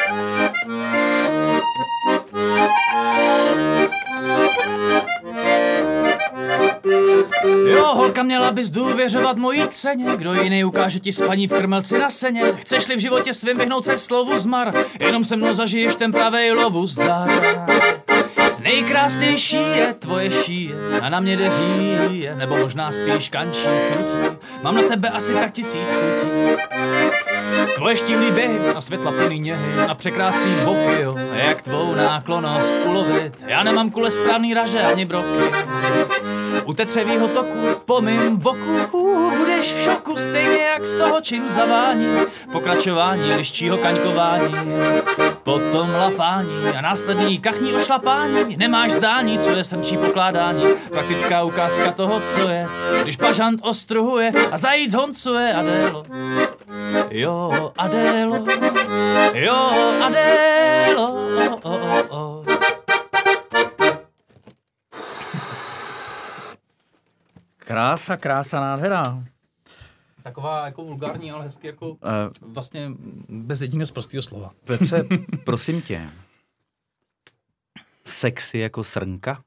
Jo, holka, měla bys důvěřovat mojí ceně, kdo jiný ukáže ti spaní v krmelci na seně. Chceš-li v životě svým vyhnout se slovu zmar, jenom se mnou zažiješ ten pravej lovu zdar. Nejkrásnější je tvoje šíje a na mě deříje, nebo možná spíš kančí chrutí. Mám na tebe asi tak 1000 chutí. Tvoje štíhlý běhy na světla plný něhy, na překrásný boky, jo, jak tvou náklonost ulovit. Já nemám kule správný raže ani broky. U tetřevýho toku po mým boku budeš v šoku, stejně jak z toho, čím zavání. Pokračování liščího kaňkování, potom lapání a následný kachní ošlapání. Nemáš zdání, co je srnčí pokládání, praktická ukázka toho, co je, když bažant ostruhuje a zajíc honcuje. Adélo, jo, Adélo, jo, Adélo, oh. Krása, nádhera. Taková jako vulgární, ale hezky jako vlastně bez jediného prostého slova. Petře, prosím tě, sexy jako srnka?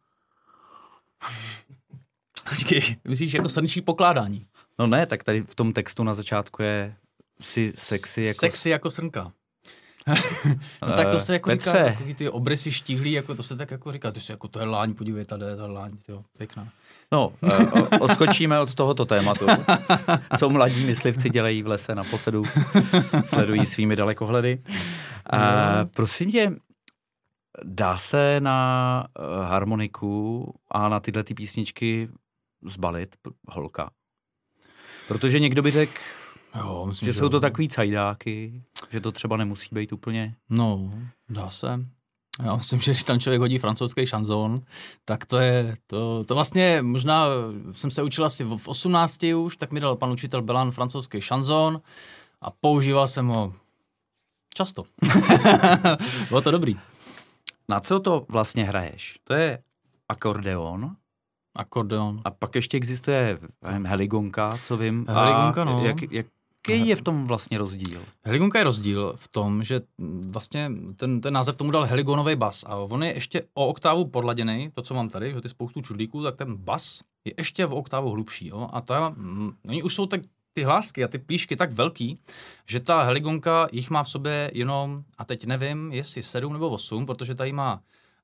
Počkej, myslíš jako srnčí pokládání? No ne, tak tady v tom textu na začátku je si sexy jako... Sexy jako srnka. No tak to se jako Petře. říká, jako ty obrysy štíhlí, jako to se tak jako říká, to je láň, podívej, tady je ta láň, jo, pěkná. No, odskočíme od tohoto tématu. Co mladí myslivci dělají v lese na posedu, sledují svými dalekohledy. Prosím tě, dá se na harmoniku a na tyhle ty písničky zbalit holka? Protože někdo by řekl, že jsou to takový cajdáky, že to třeba nemusí být úplně... No, dá se. Já myslím, že když tam člověk hodí francouzský šanzón, tak to je, to vlastně možná jsem se učil asi v 18 už, tak mi dal pan učitel Belan francouzský šanzón a používal jsem ho často. Bylo to dobrý. Na co to vlastně hraješ? To je akordeon. Akordeon. A pak ještě existuje heligonka, co vím. Heligonka, no. Jaký je v tom vlastně rozdíl? Heligonka je rozdíl v tom, že vlastně ten název tomu dal heligonový bas a on je ještě o oktávu podladěný, to, co mám tady, že ty spoustu čudlíků, tak ten bas je ještě o oktávu hlubší. Jo? A oni už jsou tak ty hlásky a ty píšky tak velký, že ta heligonka jich má v sobě jenom, a teď nevím, jestli 7 nebo 8, protože tady má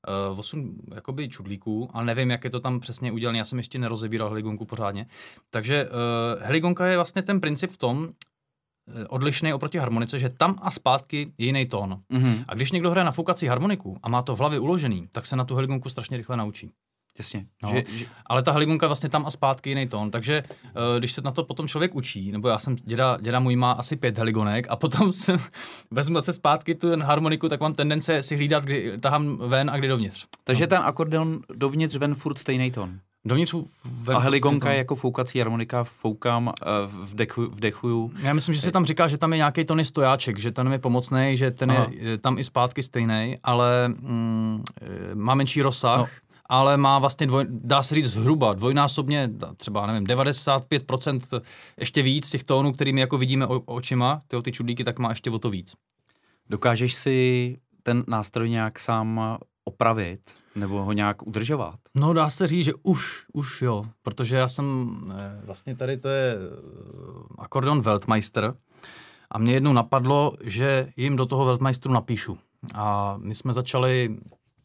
8 jakoby čudlíků, ale nevím, jak je to tam přesně udělané, já jsem ještě nerozebíral heligonku pořádně. Takže heligonka je vlastně ten princip v tom, odlišný oproti harmonice, že tam a zpátky je jiný tón. Mm-hmm. A když někdo hraje na foukací harmoniku a má to v hlavě uložený, tak se na tu heligonku strašně rychle naučí. Jasně. No, ale ta heligonka vlastně tam a zpátky jiný tón, takže když se na to potom člověk učí, nebo já jsem, děda můj má asi 5 heligonek a potom vezmu zase zpátky tu harmoniku, tak mám tendence si hlídat, kdy tahám ven a kdy dovnitř. Takže ten akordeon dovnitř ven furt stejný tón. Dovnitř a heligonka je jako foukací harmonika, foukám, vdechuju. Já myslím, že se tam říká, že tam je nějaký tony stojáček, že ten je pomocný, že ten je tam i zpátky stejný, ale má menší rozsah. No. Ale má vlastně, dá se říct zhruba, dvojnásobně, třeba, nevím, 95% ještě víc těch tónů, kterými jako vidíme očima, ty čudlíky, tak má ještě o to víc. Dokážeš si ten nástroj nějak sám opravit nebo ho nějak udržovat? No, dá se říct, že už jo, protože já jsem, vlastně tady to je akordeon Weltmeister a mě jednou napadlo, že jim do toho Weltmeisteru napíšu. A my jsme začali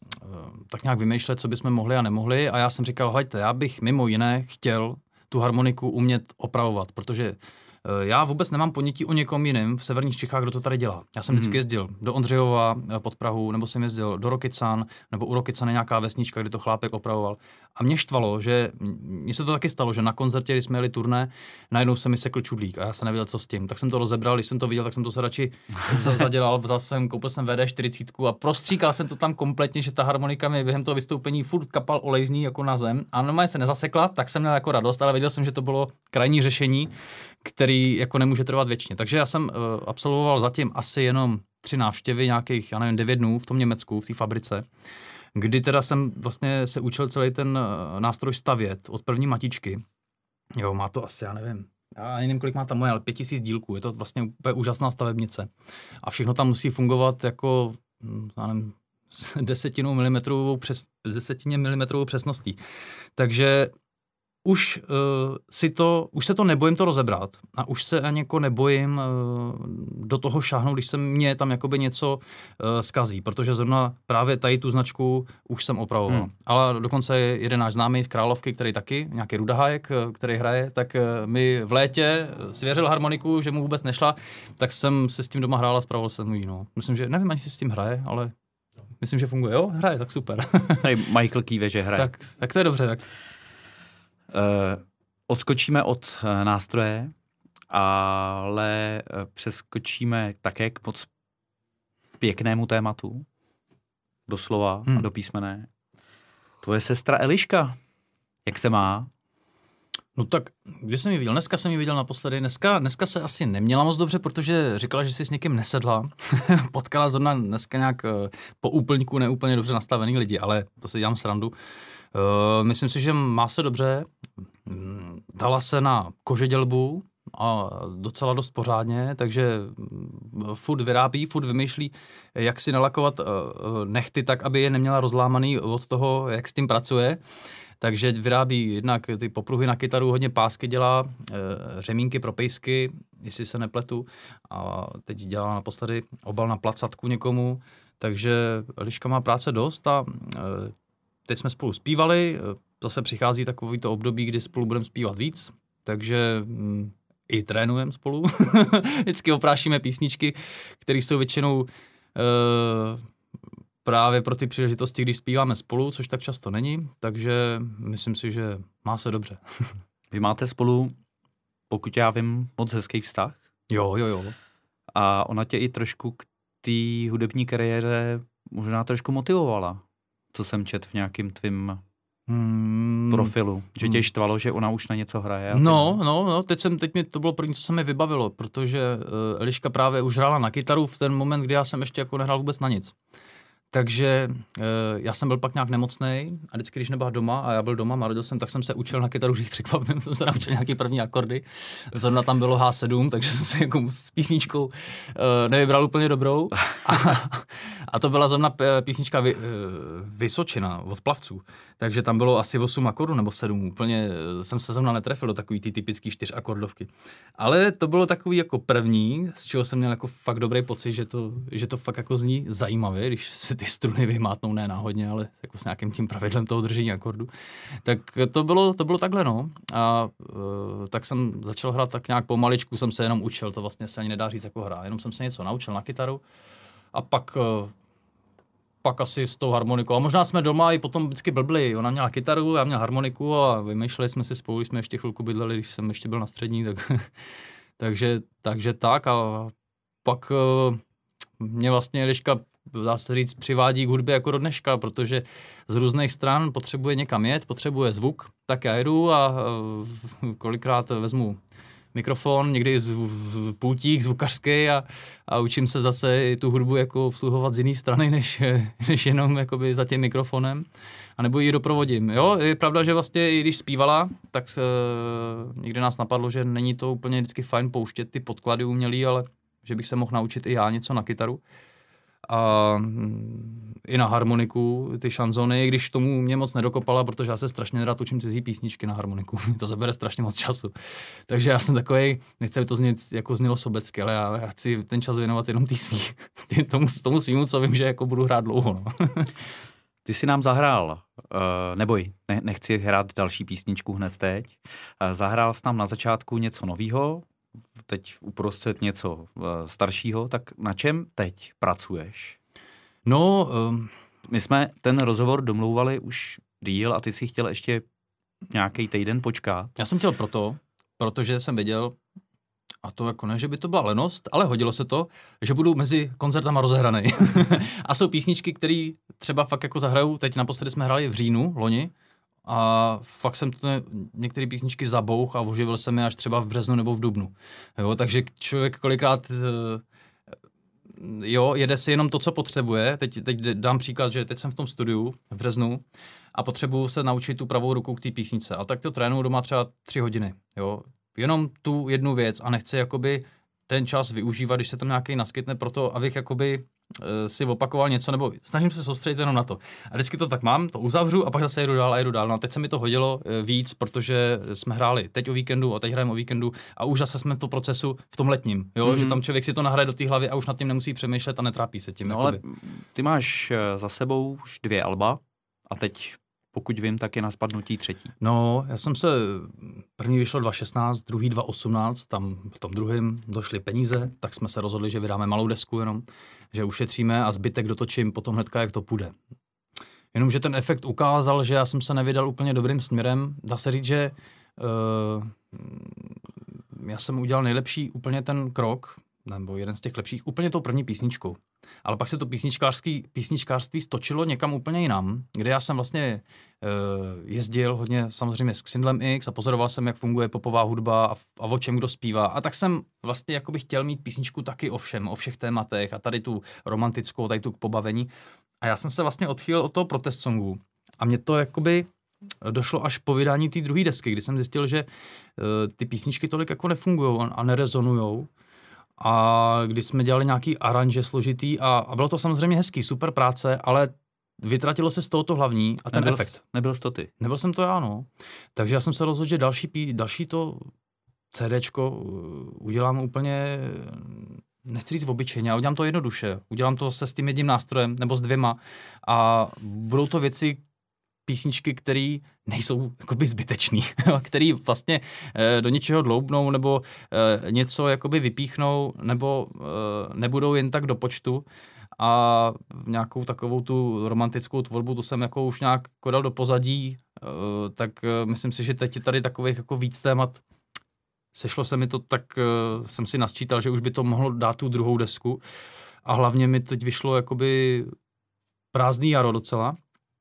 tak nějak vymýšlet, co bychom mohli a nemohli a já jsem říkal, hleďte, já bych mimo jiné chtěl tu harmoniku umět opravovat, protože já vůbec nemám ponětí o někom jiném v severních Čechách, kdo to tady dělá. Já jsem vždycky jezdil do Ondřejova pod Prahu, nebo jsem jezdil do Rokycan, nebo u Rokycan je nějaká vesnička, kde to chlápek opravoval. A mě štvalo, že mně se to taky stalo, že na koncertě, když jsme jeli turné, najednou se mi sekl čudlík a já jsem nevěděl, co s tím. Tak jsem to rozebral, když jsem to viděl, tak jsem to se radši zadělal, koupil jsem VD40 a prostříkal jsem to tam kompletně, že ta harmonika mi během toho vystoupení furt kapal olej z ní jako na zem. A normálně se nezasekla, tak jsem měl jako radost, ale věděl jsem, že to bylo krajní řešení, který jako nemůže trvat věčně. Takže já jsem absolvoval zatím asi jenom 3 návštěvy, nějakých, já nevím, 9 dnů v tom Německu, v té fabrice, kdy teda jsem vlastně se učil celý ten nástroj stavět od první matičky. Jo, má to asi, já nevím, kolik má tam moje, ale 5000 dílků, je to vlastně úplně úžasná stavebnice. A všechno tam musí fungovat jako, já nevím, s 10 milimetrovou přesností. Takže už se to nebojím to rozebrat a už se ani jako nebojím do toho šáhnout, když se mě tam jakoby něco zkazí, protože zrovna právě tady tu značku už jsem opravoval. Ale dokonce jeden náš známý z Královky, který taky, nějaký Rudahájek, který hraje, tak mi v létě svěřil harmoniku, že mu vůbec nešla, tak jsem se s tím doma hrál a spravoval jsem ji. No. Myslím, že nevím, ani si s tím hraje, ale myslím, že funguje. Jo, hraje, tak super. Tady Michael kýve, že hraje. Tak to je dobře, tak. Odskočíme od nástroje, ale přeskočíme také k moc pěknému tématu, doslova a do písmene. Tvoje sestra Eliška, jak se má? No tak, když jsem ji viděl? Dneska jsem ji viděl naposledy. Dneska se asi neměla moc dobře, protože říkala, že si s někým nesedla. Potkala zrovna dneska nějak po úplňku neúplně dobře nastavený lidi, ale to si dělám srandu. Myslím si, že má se dobře. Dala se na kožedělbu a docela dost pořádně, takže furt vyrábí, furt vymýšlí, jak si nalakovat nechty tak, aby je neměla rozlámaný od toho, jak s tím pracuje. Takže vyrábí jednak ty popruhy na kytaru, hodně pásky dělá, řemínky pro pejsky, jestli se nepletu. A teď dělá naposledy obal na placatku někomu, takže Eliška má práce dost a teď jsme spolu zpívali, zase přichází takovýto období, kdy spolu budeme zpívat víc, takže i trénujeme spolu. Vždycky oprášíme písničky, které jsou většinou právě pro ty příležitosti, když zpíváme spolu, což tak často není, takže myslím si, že má se dobře. Vy máte spolu, pokud já vím, moc hezký vztah? Jo. A ona tě i trošku k té hudební kariéře možná trošku motivovala, co jsem četl v nějakým tvým profilu, že tě štvalo, že ona už na něco hraje. No, teď mi to bylo první, co se mi vybavilo, protože Eliška právě už hrála na kytaru v ten moment, kdy já jsem ještě jako nehrál vůbec na nic. Takže já jsem byl pak nějak nemocnej a vždycky, když nebyl doma a já byl doma, narodil jsem, tak jsem se učil na kytaru, že jich překvapím, jsem se naučil nějaký první akordy. Zrovna tam bylo H7, takže jsem si jako s písničkou nevybral úplně dobrou. A to byla zrovna písnička Vysočina od Plavců. Takže tam bylo asi 8 akordů nebo 7. Úplně jsem se zrovna netrefil do takový ty typický 4 akordovky. Ale to bylo takový jako první, z čeho jsem měl jako fakt dobrý pocit, že to fakt jako zní zajímavě, když se ty struny vymátnou ne náhodně, ale jako s nějakým tím pravidlem toho držení akordu. Tak to bylo takhle, no. A tak jsem začal hrát tak nějak pomaličku, jsem se jenom učil, to vlastně se ani nedá říct jako hra, jenom jsem se něco naučil na kytaru a pak asi s tou harmonikou. A možná jsme doma i potom vždycky blbli. Ona měla kytaru, já měl harmoniku a vymýšleli jsme si spolu, jsme ještě chvilku bydleli, když jsem ještě byl na střední, tak takže tak a pak mě vlastně Eliška, dá se říct, přivádí k hudbě jako do dneška, protože z různých stran potřebuje někam jet, potřebuje zvuk, tak já jedu a kolikrát vezmu mikrofon, někdy pultík zvukařský a učím se zase i tu hudbu jako obsluhovat z jiné strany, než jenom jakoby za tím mikrofonem, anebo ji doprovodím. Jo, je pravda, že vlastně i když zpívala, tak někdy nás napadlo, že není to úplně vždycky fajn pouštět ty podklady umělý, ale že bych se mohl naučit i já něco na kytaru. A i na harmoniku, ty šanzony, když tomu mě moc nedokopala, protože já se strašně nerad učím cizí písničky na harmoniku. To zabere strašně moc času. Takže já jsem takovej, nechci, aby to znělo sobecky, ale já chci ten čas věnovat jenom tomu svýmu, co vím, že jako budu hrát dlouho. No. Ty jsi nám zahrál, neboj, nechci hrát další písničku hned teď, zahrál jsi nám na začátku něco novýho, teď uprostřed něco staršího, tak na čem teď pracuješ? No, my jsme ten rozhovor domlouvali už díl a ty si chtěl ještě nějaký týden počkat. Já jsem chtěl protože jsem věděl, a to jako ne, že by to byla lenost, ale hodilo se to, že budu mezi koncertama rozehranej. A jsou písničky, které třeba fakt jako zahraju, teď naposledy jsme hráli v říjnu, loni, a fakt jsem to některé písničky zabouch a oživil jsem je až třeba v březnu nebo v dubnu. Jo, takže člověk kolikrát jede si jenom to, co potřebuje. Teď dám příklad, že teď jsem v tom studiu v březnu a potřebuju se naučit tu pravou ruku k té písničce. A tak to trénuju doma třeba 3 hodiny. Jo. Jenom tu jednu věc a nechci jakoby ten čas využívat, když se tam nějaký naskytne proto, abych jakoby si opakoval něco, nebo snažím se soustředit jenom na to. A vždycky to tak mám, to uzavřu a pak zase jedu dál. No a teď se mi to hodilo víc, protože jsme hráli teď o víkendu a teď hrajeme o víkendu a už zase jsme v tom procesu v tom letním, jo? Že tam člověk si to nahraje do té hlavy a už nad tím nemusí přemýšlet a netrápí se tím. No ale ty máš za sebou už 2 alba a teď, pokud vím, tak je na spadnutí 3. No, já jsem první vyšlo 2016, druhý 2018, tam v tom druhém došly peníze, tak jsme se rozhodli, že vydáme malou desku jenom, že ušetříme a zbytek dotočím potom hnedka, jak to půjde. Jenomže ten efekt ukázal, že já jsem se nevydal úplně dobrým směrem. Dá se říct, že já jsem udělal nejlepší úplně ten krok, nebo jeden z těch lepších, úplně tou první písničkou. Ale pak se to písničkářství stočilo někam úplně jinam, kde já jsem vlastně jezdil hodně samozřejmě s Xindlem X a pozoroval jsem, jak funguje popová hudba a o čem kdo zpívá. A tak jsem vlastně jakoby chtěl mít písničku taky o všem, o všech tématech a tady tu romantickou, tady tu k pobavení. A já jsem se vlastně odchýlil od toho protest songu. A mě to jakoby došlo až po vydání té druhé desky, kdy jsem zjistil, že ty písničky tolik jako nefungujou a nerezonujou. A když jsme dělali nějaký aranže složitý a bylo to samozřejmě hezký, super práce, ale vytratilo se z toho to hlavní a ten efekt. Nebyl jsi to ty? Nebyl jsem to já, no. Takže já jsem se rozhodl, že další to CDčko udělám úplně, nechci říct obyčejně, ale udělám to jednoduše. Udělám to se s tím jedním nástrojem, nebo s 2 a budou to věci, písničky, které nejsou jakoby zbytečný, který vlastně do něčeho dloubnou nebo něco jakoby vypíchnou nebo nebudou jen tak do počtu a nějakou takovou tu romantickou tvorbu, to jsem jako už nějak dal do pozadí, tak myslím si, že teď je tady takových jako víc témat. Sešlo se mi to, tak jsem si nasčítal, že už by to mohlo dát tu druhou desku a hlavně mi teď vyšlo jakoby prázdný jaro docela,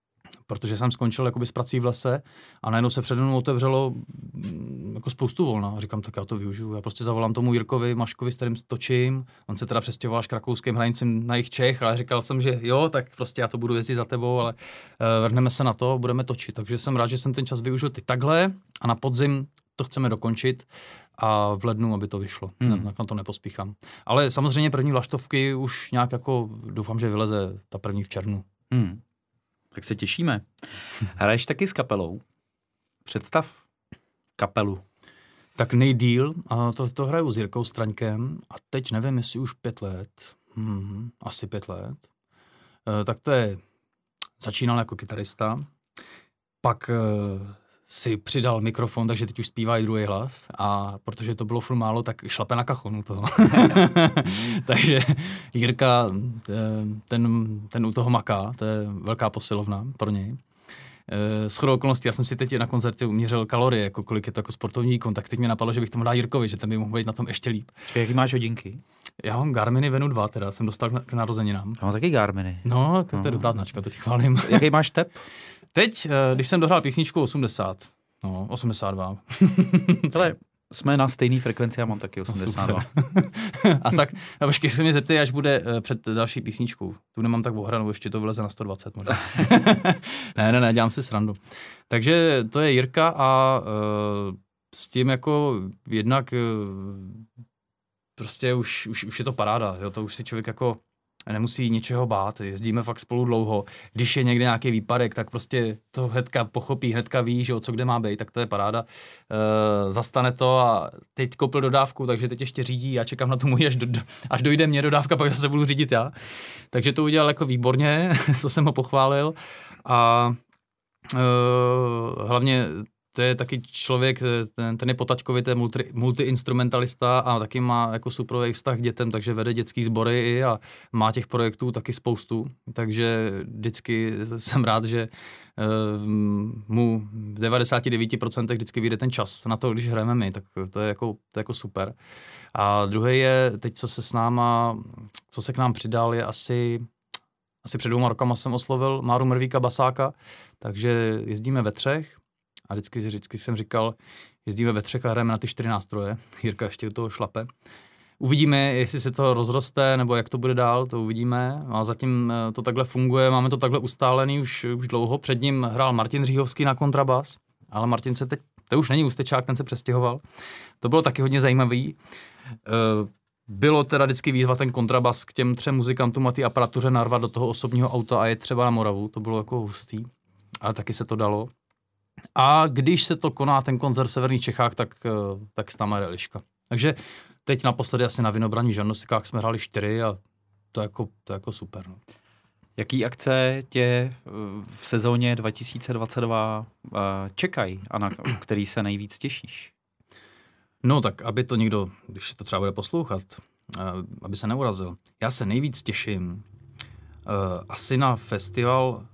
protože jsem skončil jakoby s prací v lese a najednou se přede mnou otevřelo jako spoustu volna. A říkám, tak já to využiju. Já prostě zavolám tomu Jirkovi Maškovi, s kterým točím. On se teda přestěhoval až k rakouským hranicím na jih Čech, ale říkal jsem, že jo, tak prostě já to budu jezdit za tebou, ale vrhneme se na to, budeme točit. Takže jsem rád, že jsem ten čas využil teď takhle a na podzim to chceme dokončit a v lednu, aby to vyšlo. Na to nepospíchám. Ale samozřejmě první vlaštovky už nějak jako doufám, že vyleze ta první v červnu. Tak se těšíme. Hraješ taky s kapelou? Představ kapelu. Tak nejdýl, a to hraju s Jirkou Straňkem a teď nevím, jestli už 5 let. Asi 5 let. Tak to je, začínal jako kytarista, pak si přidal mikrofon, takže teď už zpívá i druhý hlas a protože to bylo furt málo, tak šlape na kachonu to. Takže Jirka, ten u toho maká, to je velká posilovna pro něj. Shodou okolností, já jsem si teď na koncertě uměřil kalorie, jako kolik je to jako sportovní výkon, tak teď mě napadlo, že bych to mohl dát Jirkovi, že ten by mohl být na tom ještě líp. Jaký máš hodinky? Já mám Garminy Venu 2, teda jsem dostal k narozeninám. Já mám taky Garminy. No, to je dobrá značka, to ti chválím. Jaký máš tep? Teď, když jsem dohrál písničku 80, 82. Hele, jsme na stejné frekvenci, já mám taky 82. A tak, a počkej, se mě zeptej, až bude před další písničkou. Tu nemám tak ohranou, ještě to vyleze na 120 možná. ne, dělám si srandu. Takže to je Jirka a s tím jako jednak prostě už je to paráda, jo, to už si člověk jako nemusí ničeho bát, jezdíme fakt spolu dlouho. Když je někde nějaký výpadek, tak prostě to hnedka pochopí, hnedka ví, že co kde má být, tak to je paráda. Zastane to a teď koupil dodávku, takže teď ještě řídí, já čekám na to můj, až dojde mě dodávka, pak zase budu řídit já. Takže to udělal jako výborně, to jsem ho pochválil a hlavně to je taky člověk, ten je po taťkovi, to je multiinstrumentalista a taky má jako suprový vztah k dětem, takže vede dětský sbory a má těch projektů taky spoustu. Takže vždycky jsem rád, že mu v 99% vždycky vyjde ten čas na to, když hrajeme my, tak to je jako super. A druhý je teď, co se k nám přidal, je asi před 2 rokama jsem oslovil Máru Mrvíka Basáka, takže jezdíme ve 3. A vždycky jsem říkal, jezdíme ve 3 a hrajeme na ty 4 nástroje. Jirka ještě do toho šlape. Uvidíme, jestli se to rozroste, nebo jak to bude dál, to uvidíme. A zatím to takhle funguje, máme to takhle ustálený už dlouho. Před ním hrál Martin Říhovský na kontrabas, ale Martin se teď, to už není Ústečák, ten se přestěhoval. To bylo taky hodně zajímavý. Bylo teda vždycky výzva ten kontrabas k těm 3 muzikantům a ty aparatuře narvat do toho osobního auta a je třeba na Moravu. To bylo jako hustý, ale taky se to dalo. A když se to koná ten koncert v severních Čechách, tak s náma jde Eliška. Takže teď naposledy asi na Vinobraní v Žarnostikách jsme hráli 4 a to je jako super. No. Jaký akce tě v sezóně 2022 čekají a na který se nejvíc těšíš? No tak, aby to někdo, když to třeba bude poslouchat, aby se neurazil. Já se nejvíc těším asi na festival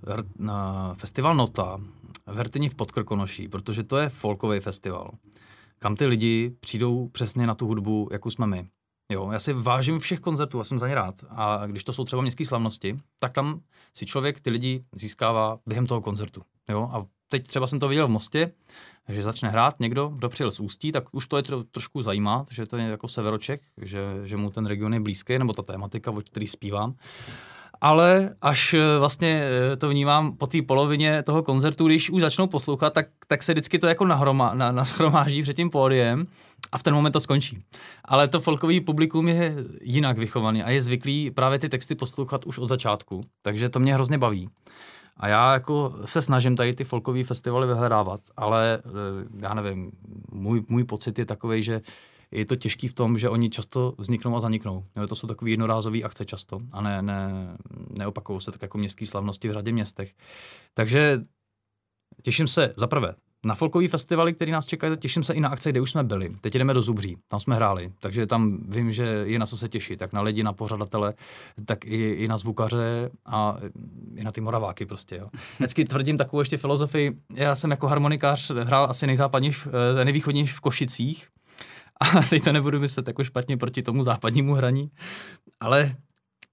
Nota v Hertyni v Podkrkonoší, protože to je folkový festival, kam ty lidi přijdou přesně na tu hudbu, jakou jsme my. Jo, já si vážím všech koncertů, já jsem za ně rád. A když to jsou třeba městské slavnosti, tak tam si člověk ty lidi získává během toho koncertu. Jo, a teď třeba jsem to viděl v Mostě, že začne hrát někdo, kdo přijel z Ústí, tak už to je trošku zajímá, že to je jako severočech, že mu ten region je blízký, nebo ta tématika, o který zpívám. Ale až vlastně to vnímám po té polovině toho koncertu, když už začnou poslouchat, tak se vždycky to jako nashromáždí před tím pódiem a v ten moment to skončí. Ale to folkový publikum je jinak vychovaný a je zvyklý právě ty texty poslouchat už od začátku, takže to mě hrozně baví. A já jako se snažím tady ty folkový festivaly vyhledávat, ale já nevím, můj pocit je takovej, že je to těžký v tom, že oni často vzniknou a zaniknou. To jsou takový jednorázový akce často a neopakují se tak jako městské slavnosti v řadě městech. Takže těším se za prvé na folkový festivaly, který nás čekají, těším se i na akce, kde už jsme byli. Teď jdeme do Zubří, tam jsme hráli, takže tam vím, že je na co se těšit, tak na lidi, na pořadatele, tak i na zvukaře a i na ty Moraváky prostě. Jo. Vždycky tvrdím takovou ještě filozofii, já jsem jako harmonikář hrál asi nejvýchodnější v Košicích, a teď to nebudu myslet jako špatně proti tomu západnímu hraní, ale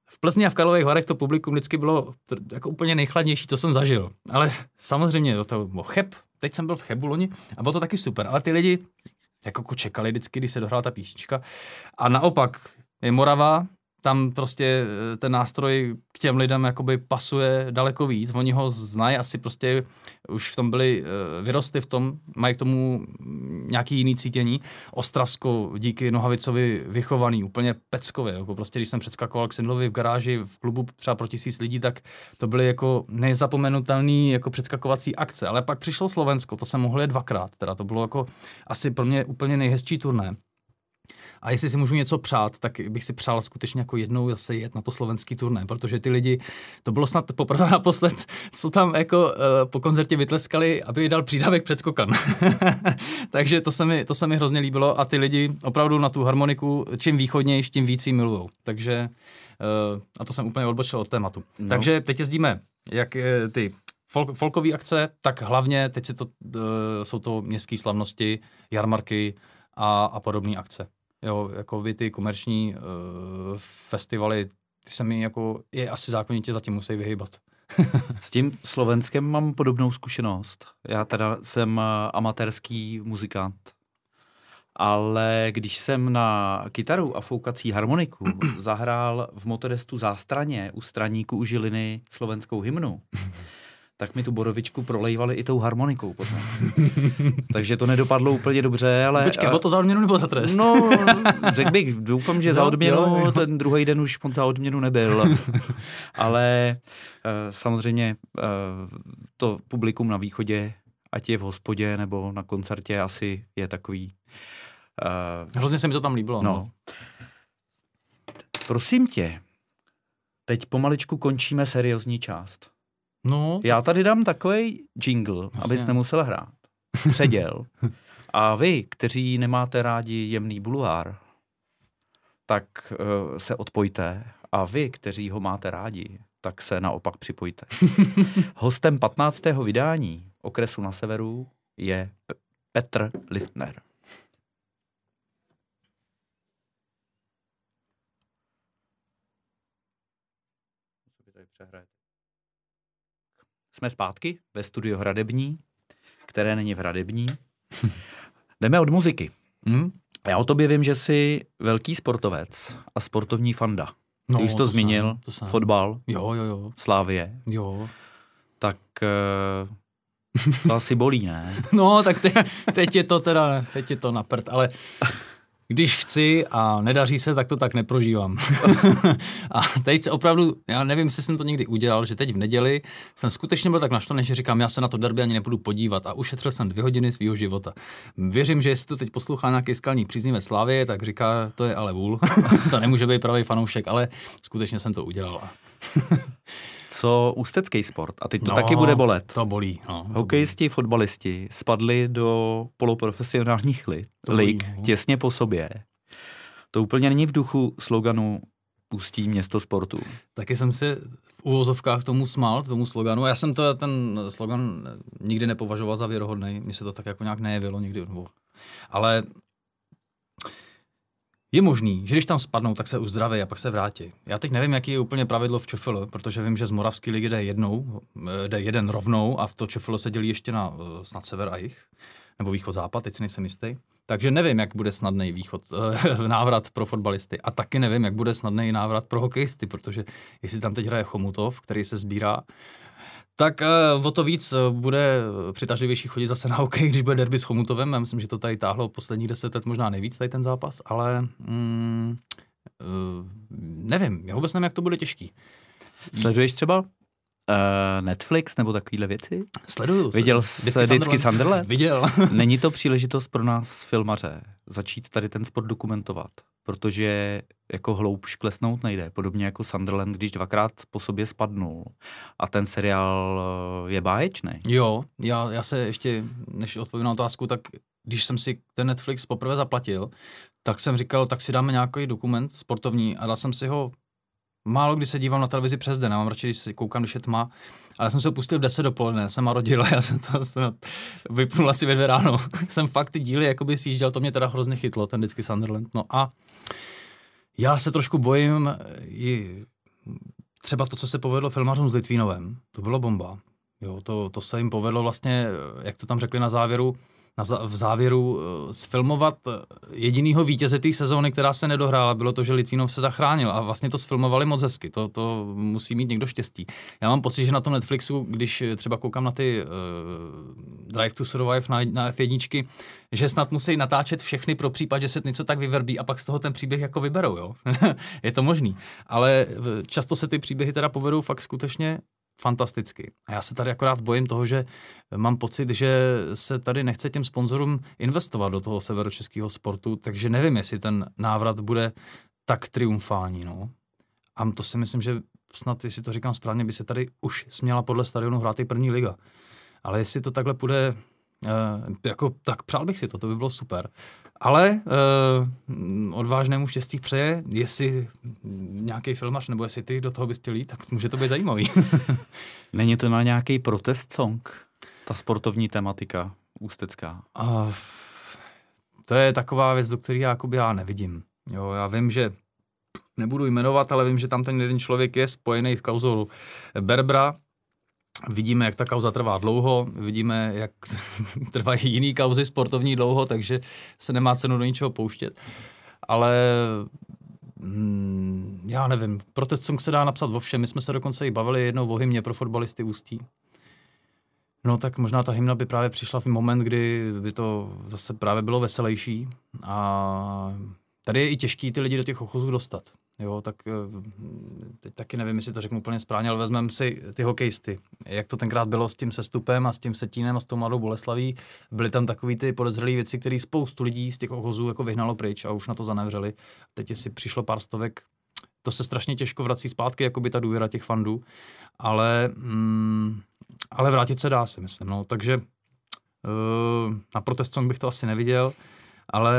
v Plzni a v Karlových Varech to publikum vždycky bylo jako úplně nejchladnější, co jsem zažil. Ale samozřejmě to bylo Cheb, teď jsem byl v Chebu loni a bylo to taky super, ale ty lidi jako čekali vždycky, když se dohrála ta písnička. A naopak je Morava, tam prostě ten nástroj k těm lidem jakoby pasuje daleko víc. Oni ho znají, asi prostě už v tom byli, vyrostli v tom, mají k tomu nějaký jiný cítění. Ostravsko díky Nohavicovi vychovaný, úplně peckově. Jako prostě když jsem předskakoval k Sindlovi v garáži v klubu třeba pro 1000 lidí, tak to byly jako nezapomenutelný jako předskakovací akce. Ale pak přišlo Slovensko, to jsem mohl jet 2krát. Teda to bylo jako asi pro mě úplně nejhezčí turné. A jestli si můžu něco přát, tak bych si přál skutečně jako jednou zase jet na to slovenský turné, protože ty lidi, to bylo snad poprvé naposled, co tam jako po koncertě vytleskali, aby dal přídavek před skokan. Takže to se mi hrozně líbilo a ty lidi opravdu na tu harmoniku, čím východnější, tím víc ji milujou. Takže, a to jsem úplně odbočil od tématu. No. Takže teď jezdíme, jak ty folkové akce, tak hlavně teď jsou to městské slavnosti, jarmarky a podobné akce. Jo, jako by ty komerční festivaly, ty se mi jako je asi zákonitě zatím musí vyhýbat. S tím Slovenskem mám podobnou zkušenost. Já teda jsem amatérský muzikant. Ale když jsem na kytaru a foukací harmoniku zahrál v Motodestu Zástraně u Straníku u Žiliny slovenskou hymnu, tak mi tu borovičku prolejvali i tou harmonikou potom. Takže to nedopadlo úplně dobře, ale... Počkej, bylo to za odměnu nebo za trest? No, řekl bych, doufám, že za odměnu, ten druhý den už za odměnu nebyl. Ale samozřejmě to publikum na východě, ať je v hospodě nebo na koncertě, asi je takový... Hrozně se mi to tam líbilo. No. Prosím tě, teď pomaličku končíme seriózní část. No. Já tady dám takovej jingle, abys nemusel hrát. Předěl. A vy, kteří nemáte rádi jemný bulvár, tak se odpojte. A vy, kteří ho máte rádi, tak se naopak připojte. Hostem 15. vydání Okresu na severu je Petr Liftner. Jsme zpátky ve studiu Hradební, které není v Hradební. Jdeme od muziky. Já o tobě vím, že jsi velký sportovec a sportovní fanda. Ty už to zmínil, fotbal, jo. Slavie. Jo. Tak to asi bolí, ne? No, tak teď je to na prd, ale když chci a nedaří se, tak to tak neprožívám. A teď opravdu, já nevím, jestli jsem to někdy udělal, že teď v neděli jsem skutečně byl tak naštvaný, že říkám, já se na to derby ani nepůjdu podívat a ušetřil jsem 2 hodiny svýho života. Věřím, že jestli to teď poslouchá nějaký skalní příznivec Slavie, tak říká, to je ale vůl. To nemůže být pravý fanoušek, ale skutečně jsem to udělal. Co ústecký sport? A teď to taky bude bolet. To bolí. No, hokejisti, fotbalisti spadli do poloprofesionálních lig těsně po sobě. To úplně není v duchu sloganu Ústí město sportu. Taky jsem si v uvozovkách tomu smál, tomu sloganu. Já jsem ten slogan nikdy nepovažoval za věrohodný. Mně se to tak jako nějak nejevilo nikdy. Ale je možný, že když tam spadnou, tak se uzdraví a pak se vrátí. Já teď nevím, jaký je úplně pravidlo v ČFL, protože vím, že z Moravské ligy jde jeden rovnou a v to ČFL se dělí ještě na snad sever a jih, nebo východ-západ, teď si nejsem jistý. Takže nevím, jak bude snadný návrat pro fotbalisty. A taky nevím, jak bude snadný návrat pro hokejisty, protože jestli tam teď hraje Chomutov, který se sbírá, tak o to víc bude přitažlivější chodit zase na hokej, když bude derby s Chomutovem. Já myslím, že to tady táhlo posledních 10 let možná nejvíc, tady ten zápas, ale nevím, já vůbec nevím, jak to bude těžký. Sleduješ třeba Netflix nebo takovýhle věci? Sleduju. Viděl jsi vždycky Sunderland? Viděl. Není to příležitost pro nás filmaře začít tady ten sport dokumentovat, protože jako hloub šklesnout nejde. Podobně jako Sunderland, když 2krát po sobě spadnul. A ten seriál je báječný. Jo, já se ještě, než odpovím na otázku, tak když jsem si ten Netflix poprvé zaplatil, tak jsem říkal, tak si dáme nějaký dokument sportovní a dal jsem si ho. Málo kdy se dívám na televizi přes den, já mám radši, když se koukám, když je tma, ale já jsem se ho pustil v 10 dopoledne, jsem rodil a já jsem to vypnul asi ve 2 ráno. Jsem fakt ty díly jakoby sjížděl, to mě teda hrozně chytlo, ten vždycky Sunderland. No a já se trošku bojím třeba to, co se povedlo filmařům s Litvínovem, to bylo bomba. Jo, to se jim povedlo vlastně, jak to tam řekli na závěru, v závěru sfilmovat jedinýho vítěze té sezóny, která se nedohrála, bylo to, že Litvínov se zachránil a vlastně to sfilmovali moc hezky. To musí mít někdo štěstí. Já mám pocit, že na tom Netflixu, když třeba koukám na ty Drive to Survive na F1, že snad musí natáčet všechny pro případ, že se něco tak vyvrbí a pak z toho ten příběh jako vyberou, jo. Je to možný. Ale často se ty příběhy teda povedou fakt skutečně fantasticky. A já se tady akorát bojím toho, že mám pocit, že se tady nechce těm sponzorům investovat do toho severočeského sportu, takže nevím, jestli ten návrat bude tak triumfální. No. A to si myslím, že snad, jestli to říkám správně, by se tady už směla podle stadionu hrát i první liga. Ale jestli to takhle půjde, tak přál bych si to by bylo super. Ale odvážnému štěstí přeje, jestli nějaký filmař, nebo jestli ty do toho bys chtěl jít, tak může to být zajímavý. Není to na nějaký protest song, ta sportovní tematika ústecká? To je taková věc, do které já nevidím. Jo, já vím, že nebudu jmenovat, ale vím, že tam ten jeden člověk je spojený s kauzou Berbra. Vidíme, jak ta kauza trvá dlouho, vidíme, jak trvají jiný kauzy sportovní dlouho, takže se nemá cenu do ničeho pouštět. Ale já nevím, protest song se dá napsat o všem. My jsme se dokonce i bavili jednou o hymně pro fotbalisty Ústí. No tak možná ta hymna by právě přišla v moment, kdy by to zase právě bylo veselější. A tady je i těžký ty lidi do těch ochozů dostat. Jo, tak teď taky nevím, jestli to řeknu úplně správně, ale vezmeme si ty hokejisty. Jak to tenkrát bylo s tím Sestupem a s tím Setínem a s tou Mladou Boleslaví, byly tam takový ty podezřelý věci, které spoustu lidí z těch ochozů jako vyhnalo pryč a už na to zanevřeli. Teď jestli přišlo pár stovek, to se strašně těžko vrací zpátky, jako by ta důvěra těch fandů, ale vrátit se dá, si myslím. No. Takže na protest song bych to asi neviděl, ale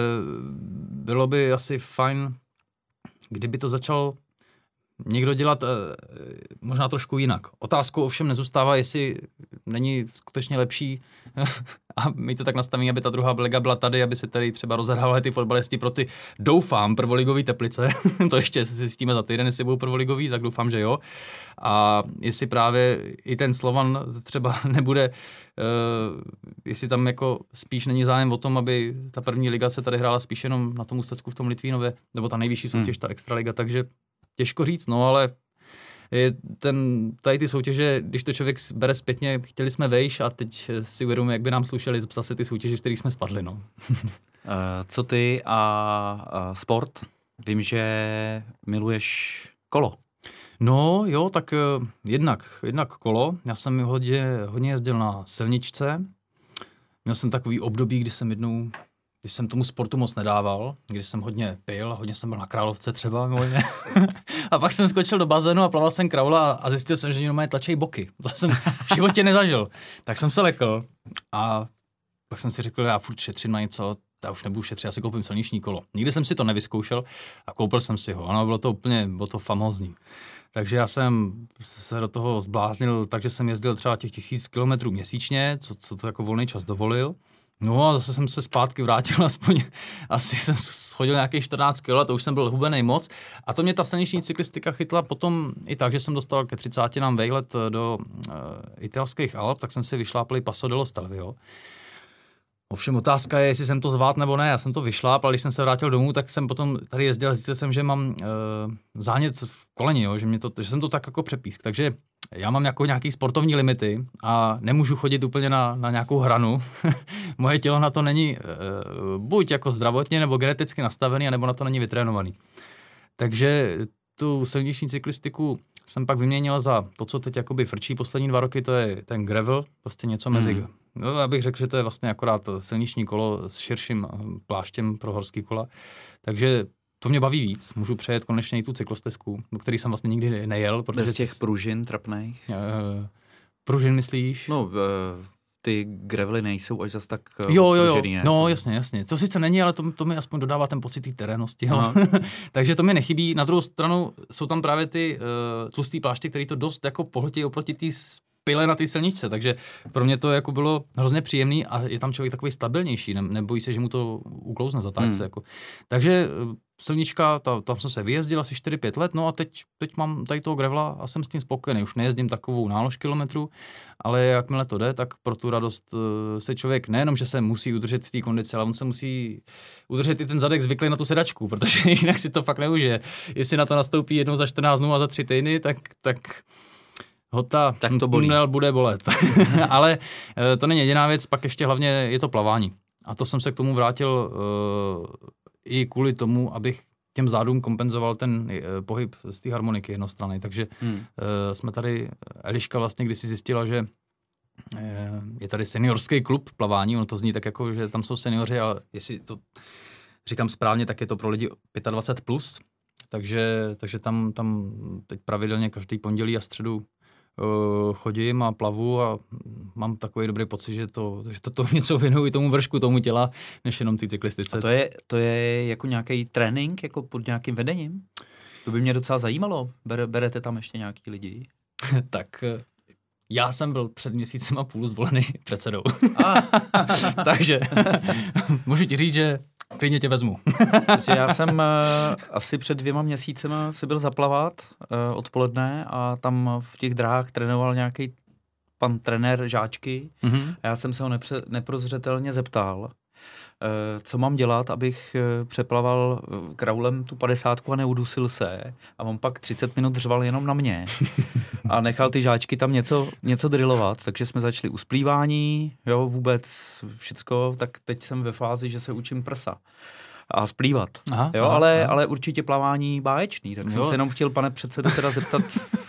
bylo by asi fajn, kdyby to začal někdo dělat možná trošku jinak. Otázkou ovšem nezůstává, jestli není skutečně lepší a mít to tak nastavení, aby ta druhá liga byla tady, aby se tady třeba rozhrávali ty fotbalisti pro ty, doufám, prvoligový Teplice. To ještě zjistíme za týden, jestli budou prvoligový, tak doufám, že jo. A jestli právě i ten Slovan třeba nebude, jestli tam jako spíš není zájem o tom, aby ta první liga se tady hrála spíš jenom na tom Ústecku v tom Litvínově, nebo ta nejvyšší soutěž, ta extraliga, takže těžko říct, no ale tady ty soutěže, když to člověk bere zpětně, chtěli jsme vejš a teď si uvědomíme, jak by nám slušely zase ty soutěže, z kterých jsme spadli, no. Co ty a sport? Vím, že miluješ kolo. No jo, tak jednak kolo. Já jsem hodně jezdil na silničce. Měl jsem takový období, když jsem tomu sportu moc nedával, když jsem hodně pil, hodně jsem byl na Královce třeba, a pak jsem skočil do bazénu a plaval jsem kraula a zjistil jsem, že mě normálně tlačí boky. To jsem v životě nezažil. Tak jsem se lekl a pak jsem si řekl, já furt šetřím na něco, já už nebudu šetřit, já si koupím silniční kolo. Nikdy jsem si to nevyzkoušel a koupil jsem si ho. Ano, bylo to famózní. Takže já jsem se do toho zbláznil, takže jsem jezdil třeba těch 1000 kilometrů měsíčně, co to jako volný čas dovolil. No a zase jsem se zpátky vrátil, asi jsem schodil nějakých 14 kg, to už jsem byl hubenej moc. A to mě ta silniční cyklistika chytla potom i tak, že jsem dostal ke 30 nám vejlet do italských Alp, tak jsem si vyšlápl i Passo dello Stelvio. Ovšem otázka je, jestli jsem to zvládl nebo ne, já jsem to vyšlápl, ale když jsem se vrátil domů, tak jsem potom tady jezdil a zjistil jsem, že mám zánět v koleni, jo, že jsem to tak jako přepísk, takže já mám jako nějaký sportovní limity a nemůžu chodit úplně na nějakou hranu. Moje tělo na to není buď jako zdravotně nebo geneticky nastavený, nebo na to není vytrénovaný. Takže tu silniční cyklistiku jsem pak vyměnil za to, co teď jakoby frčí poslední 2 roky, to je ten gravel, prostě něco mezi. No, já bych řekl, že to je vlastně akorát silniční kolo s širším pláštěm pro horský kola. Takže to mě baví víc. Můžu přejet konečně i tu cyklostezku, do který jsem vlastně nikdy nejel. Bez těch pružin trapných? Pružin myslíš? No, ty gravely nejsou až zas tak pružený, ne? No, jasně. To sice není, ale to mi aspoň dodává ten pocit té terénnosti. Takže to mi nechybí. Na druhou stranu jsou tam právě ty tlustý pláště, které to dost jako pohltí oproti té pile na té silničce, takže pro mě to jako bylo hrozně příjemný a je tam člověk takový stabilnější, nebojí se, že mu to uklouzne v zatáčce. Jako. Takže silnička, tam jsem se vyjezdil asi 4-5 let, no a teď mám tady toho gravela a jsem s tím spokojený. Už nejezdím takovou nálož kilometrů, ale jakmile to jde, tak pro tu radost se člověk nejenom, že se musí udržet v té kondici, ale on se musí udržet i ten zadek zvyklý na tu sedačku, protože jinak si to fakt neužije. Jestli na to nastoupí jednou za 14 dnů a za 3 týdny, tak tak to tunel bude bolet. Ale to není jediná věc, pak ještě hlavně je to plavání. A to jsem se k tomu vrátil i kvůli tomu, abych těm zádům kompenzoval ten pohyb z té harmoniky jednostranné. Takže jsme tady, Eliška vlastně kdysi zjistila, že je tady seniorský klub plavání, ono to zní tak jako, že tam jsou seniori, ale jestli to říkám správně, tak je to pro lidi 25+, plus, takže tam teď pravidelně každý pondělí a středu chodím a plavu a mám takový dobrý pocit, že to něco věnuju i tomu vršku, tomu těla, než jenom ty cyklistice. A to je jako nějaký trénink, jako pod nějakým vedením? To by mě docela zajímalo. Berete tam ještě nějaký lidi? Tak já jsem byl před měsícem a půl zvolený předsedou. Takže můžu ti říct, že klidně tě vezmu. Já jsem asi před 2 měsícema si byl zaplavat odpoledne a tam v těch dráhách trénoval nějaký pan trenér žáčky. A já jsem se ho neprozřetelně zeptal, co mám dělat, abych přeplaval kraulem tu 50 a neudusil se. A on pak 30 minut řval jenom na mě. A nechal ty žáčky tam něco drillovat. Takže jsme začali usplívání, jo, vůbec všecko. Tak teď jsem ve fázi, že se učím prsa a splývat. Ale určitě plavání báječný. Tak jsem se jenom chtěl, pane předsedo, teda zeptat.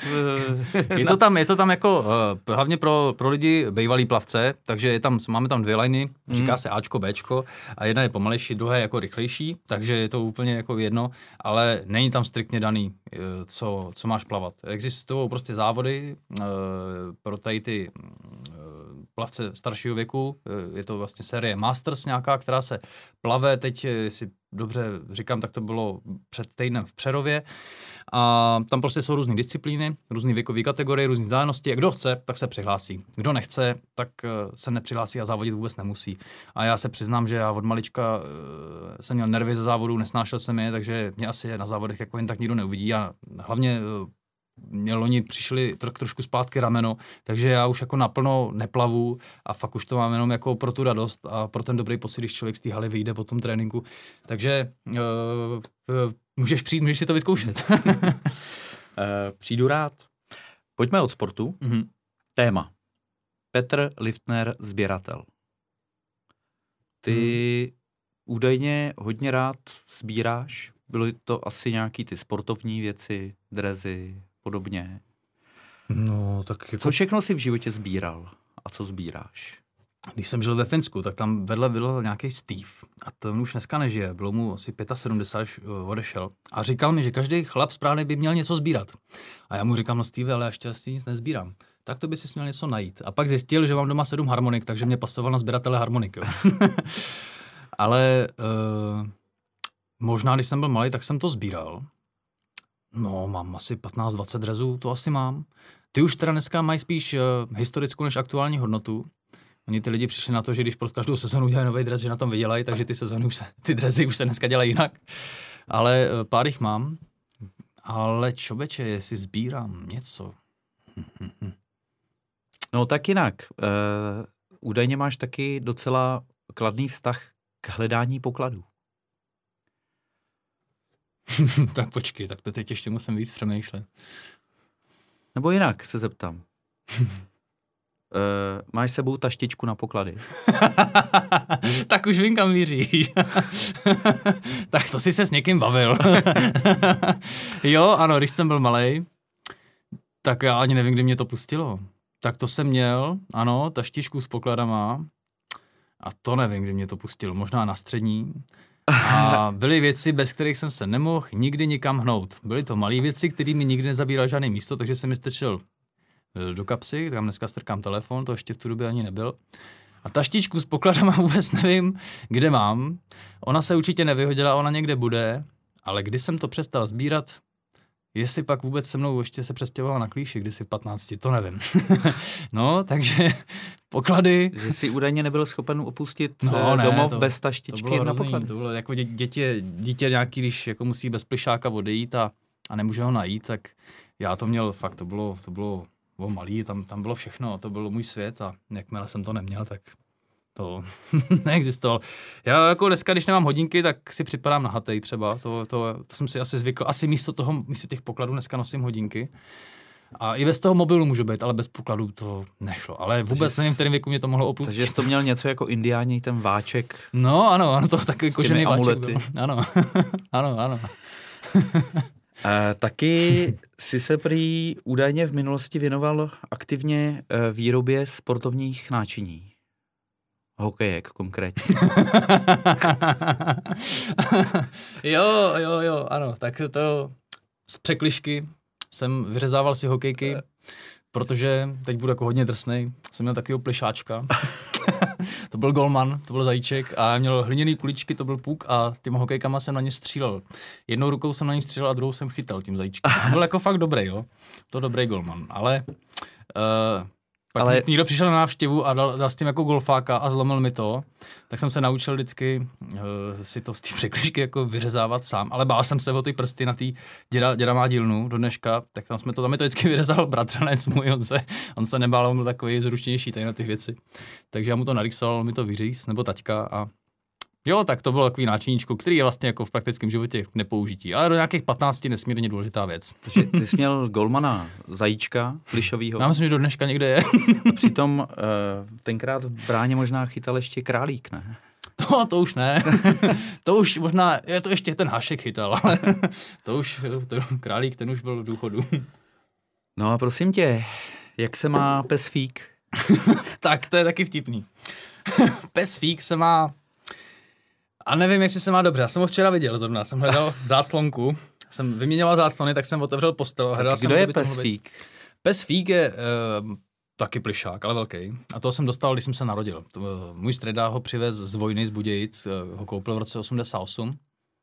Je to tam jako hlavně pro lidi bývalý plavce, takže máme tam 2 liny, říká se Ačko, Bčko a jedna je pomalejší, druhá je jako rychlejší, takže je to úplně jako jedno, ale není tam striktně daný, co máš plavat. Existují prostě závody pro tady ty plavce staršího věku, je to vlastně série Masters nějaká, která se plave, teď si dobře říkám, tak to bylo před týdnem v Přerově a tam prostě jsou různé disciplíny, různé věkové kategorie, různé vzdálenosti a kdo chce, tak se přihlásí. Kdo nechce, tak se nepřihlásí a závodit vůbec nemusí. A já se přiznám, že já od malička jsem měl nervy ze závodů, nesnášel jsem je, takže mě asi na závodech jako jen tak nikdo neuvidí a hlavně mě loni přišli trošku zpátky rameno, takže já už jako naplno neplavu a fakt už to mám jenom jako pro tu radost a pro ten dobrý pocit, když člověk z té haly vyjde po tom tréninku. Takže můžeš přijít, můžeš si to vyzkoušet. Přijdu rád. Pojďme od sportu. Téma. Petr Liftner, sběratel. Ty údajně hodně rád sbíráš. Byly to asi nějaký ty sportovní věci, dresy, podobně. No, tak jako... Co všechno si v životě sbíral a co sbíráš? Když jsem žil ve Finsku, tak tam vedle byl nějaký Steve a to už dneska nežije, bylo mu asi 75, až odešel a říkal mi, že každý chlap správný by měl něco sbírat. A já mu říkám, no Steve, ale já šťastný nic nezbírám. Tak to by si měl něco najít. A pak zjistil, že mám doma 7 harmonik, takže mě pasoval na sběratele harmonik. Ale možná, když jsem byl malý, tak jsem to sbíral. No, mám asi 15-20 drezů, to asi mám. Ty už teda dneska mají spíš historickou než aktuální hodnotu. Oni ty lidi přišli na to, že když pro každou sezonu udělají nový dres, že na tom vydělají, takže ty drezy už se dneska dělají jinak. Ale pár jich mám. Ale čobeče, jestli sbírám něco. No tak jinak. Údajně máš taky docela kladný vztah k hledání pokladů. Tak počkej, tak to teď ještě musím víc přemýšlet. Nebo jinak se zeptám. Máš sebou taštičku na poklady? Tak už vím, kam míříš. Tak to si se s někým bavil. Jo, ano, když jsem byl malej, tak já ani nevím, kdy mě to pustilo. Tak to jsem měl, ano, taštičku s pokladama a to nevím, kdy mě to pustilo. Možná na střední. A byly věci, bez kterých jsem se nemohl nikdy nikam hnout. Byly to malé věci, které mi nikdy nezabíraly žádné místo, takže jsem mi strčil do kapsy, tam dneska strkám telefon, to ještě v tu době ani nebyl. A taštičku s pokladama vůbec nevím, kde mám. Ona se určitě nevyhodila, ona někde bude, ale když jsem to přestal sbírat, Jestli pak vůbec se mnou ještě se přestěhovala na Klíši, kdysi v 15, to nevím. No, takže poklady... Že jsi údajně nebyl schopen opustit ne, domov bez taštičky na hrozný, poklady. To bylo jako dítě nějaký, když jako musí bez plišáka odejít a nemůže ho najít, tak já to měl fakt, to bylo malý, tam bylo všechno, to byl můj svět a jakmile jsem to neměl, tak to neexistoval. Já jako dneska, když nemám hodinky, tak si připadám na hatej třeba, to jsem si asi zvykl, asi místo těch pokladů dneska nosím hodinky. A i bez toho mobilu můžu být, ale bez pokladu to nešlo. Ale vůbec nevím, v kterém věku mě to mohlo opustit. Takže jsi to měl něco jako indiáni, ten váček. No ano, to takový kožený váček byl. Ano. Taky jsi se prý údajně v minulosti věnoval aktivně výrobě sportovních náčiní. Hokejek konkrétně. jo, ano, tak to z překližky jsem vyřezával si hokejky, protože teď budu jako hodně drsnej, jsem měl takového plišáčka. To byl golman, to byl zajíček a měl hliněný kuličky, to byl puk a těma hokejkama jsem na ně střílel. Jednou rukou jsem na ně střílel a druhou jsem chytal tím zajíčkem. Byl jako fakt dobrý, jo. To dobrý golman, ale pak někdo přišel na návštěvu a dal s tím jako golfáka a zlomil mi to, tak jsem se naučil vždycky si to z té překližky jako vyřezávat sám, ale bál jsem se o ty prsty na té děda má dílnu do dneška, tak tam mi to vždycky vyřezal bratranec můj, on se nebál, on byl takový zručnější tady na ty věci. Takže já mu to narýsoval, on mi to vyříz, nebo taťka a jo, tak to bylo takový náčiníčko, který je vlastně jako v praktickém životě nepoužití, ale do nějakých 15 nesmírně důležitá věc. Takže ty jsi měl golmana zajíčka, plišovýho. Já myslím, že do dneška někde je. Přitom tenkrát v bráně možná chytal ještě králík, ne? To už ne. To už možná, je to ještě ten Hašek chytal, ale králík, ten už byl v důchodu. No a prosím tě, jak se má pes Fík? Tak, to je taky vtipný. Pes Fík se má... A nevím, jestli se má dobře. Já jsem ho včera viděl zrovna. Jsem hledal záclonku. Jsem vyměňoval záclony, tak jsem otevřel postel. Kdo je pes Fík? Pes Fík je taky plišák, ale velký. A toho jsem dostal, když jsem se narodil. Můj strejda ho přivez z vojny z Budějic. Ho koupil v roce 88.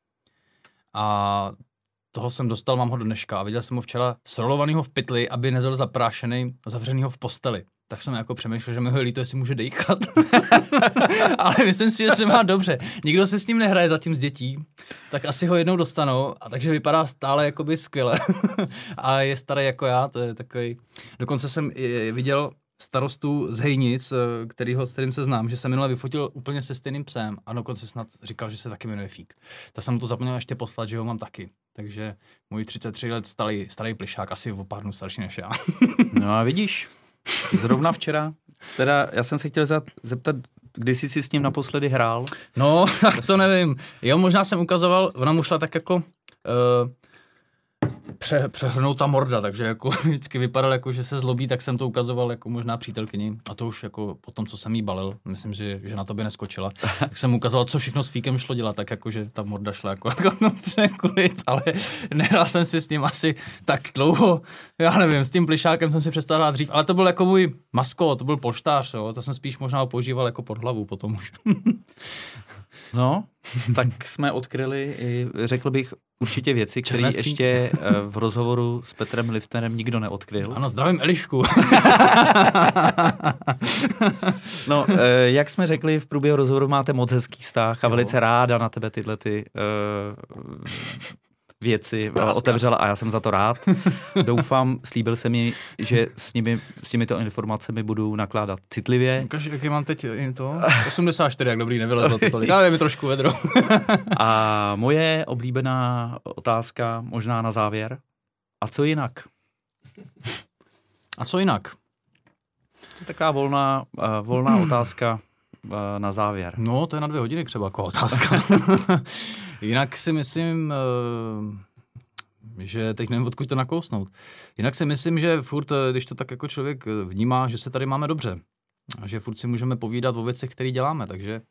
A toho jsem dostal, mám ho do dneška. A viděl jsem ho včera srolovanýho v pytli, aby nezel zaprášený, zavřenýho v posteli. Tak jsem jako přemýšlel, že mi ho je líto, jestli může dejchat. Ale myslím si, že se má dobře. Nikdo se s ním nehraje zatím z dětí, tak asi ho jednou dostanou, a takže vypadá stále jakoby skvěle. A je starý jako já, to je takový. Dokonce jsem viděl starostu z Hejnic, s kterým se znám, že se minule vyfotil úplně se stejným psem a dokonce snad říkal, že se taky jmenuje Fík. Tak jsem mu to zapomněl ještě poslat, že ho mám taky. Takže můj 33 let starý plišák, asi o pár dnů starší než já. No a vidíš, zrovna včera, teda já jsem se chtěl zeptat, kdy jsi si s ním naposledy hrál? No, tak to nevím. Jo, možná jsem ukazoval, ona mu šla tak jako přehrnout ta morda, takže jako vždycky vypadal jako, že se zlobí, tak jsem to ukazoval jako možná přítelkyni a to už jako po tom, co jsem jí balil, myslím, že na to by neskočila, tak jsem ukazoval, co všechno s Fíkem šlo dělat, tak jako, že ta morda šla jako překulit, ale nehrál jsem si s ním asi tak dlouho, já nevím, s tím plišákem jsem si přestal hrát dřív, ale to byl jako můj maskot, to byl polštář, jo, to jsem spíš možná používal jako pod hlavu potom už. No, tak jsme odkryli, řekl bych, určitě věci, které ještě v rozhovoru s Petrem Liftnerem nikdo neodkryl. Ano, zdravím Elišku. No, jak jsme řekli, v průběhu rozhovoru máte moc hezký vztah a velice ráda na tebe tyhle věci otevřela a já jsem za to rád. Doufám, slíbil jsem mi, že s těmito informacemi budu nakládat citlivě. Ukaž, jaký mám teď to? 84, jak dobrý, nevylezlo to tolik. Ale mi trošku vedro. A moje oblíbená otázka, možná na závěr. A co jinak? A co jinak? To je taková volná otázka na závěr. No, to je na 2 hodiny třeba jako otázka. Jinak si myslím, že teď nevím, odkud to nakousnout. Jinak si myslím, že furt, když to tak jako člověk vnímá, že se tady máme dobře. A že furt si můžeme povídat o věcech, které děláme. Takže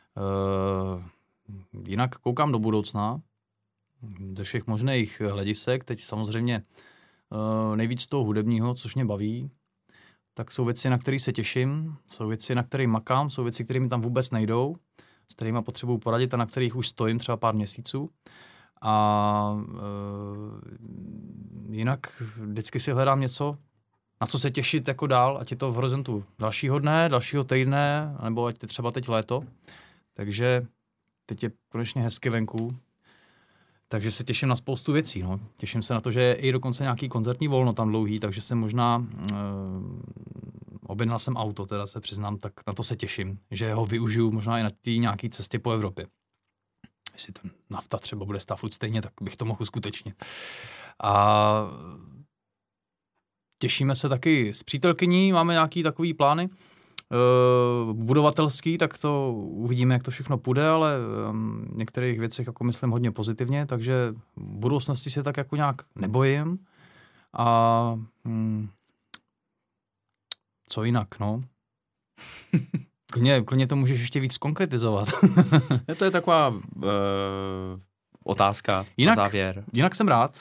jinak koukám do budoucna, ze všech možných hledisek. Teď samozřejmě nejvíc toho hudebního, což mě baví, tak jsou věci, na které se těším, jsou věci, na které makám, jsou věci, které mi tam vůbec nejdou, s kterými potřebuji poradit a na kterých už stojím třeba pár měsíců. A jinak vždycky si hledám něco, na co se těšit jako dál, ať je to v horizontu dalšího dne, dalšího týdne, nebo ať je třeba teď léto. Takže teď je konečně hezky venku, takže se těším na spoustu věcí. No. Těším se na to, že je i dokonce nějaký koncertní volno tam dlouhý, takže se možná objednal jsem auto, teda se přiznám, tak na to se těším, že ho využiju možná i na té nějaké cestě po Evropě. Jestli ten nafta třeba bude stát furt stejně, tak bych to mohl uskutečnit. A těšíme se taky s přítelkyní, máme nějaký takový plány budovatelský, tak to uvidíme, jak to všechno půjde, ale v některých věcech jako myslím hodně pozitivně, takže v budoucnosti se tak jako nějak nebojím. A co jinak, no? Klidně to můžeš ještě víc konkretizovat. To je taková otázka na závěr. Jinak jsem rád.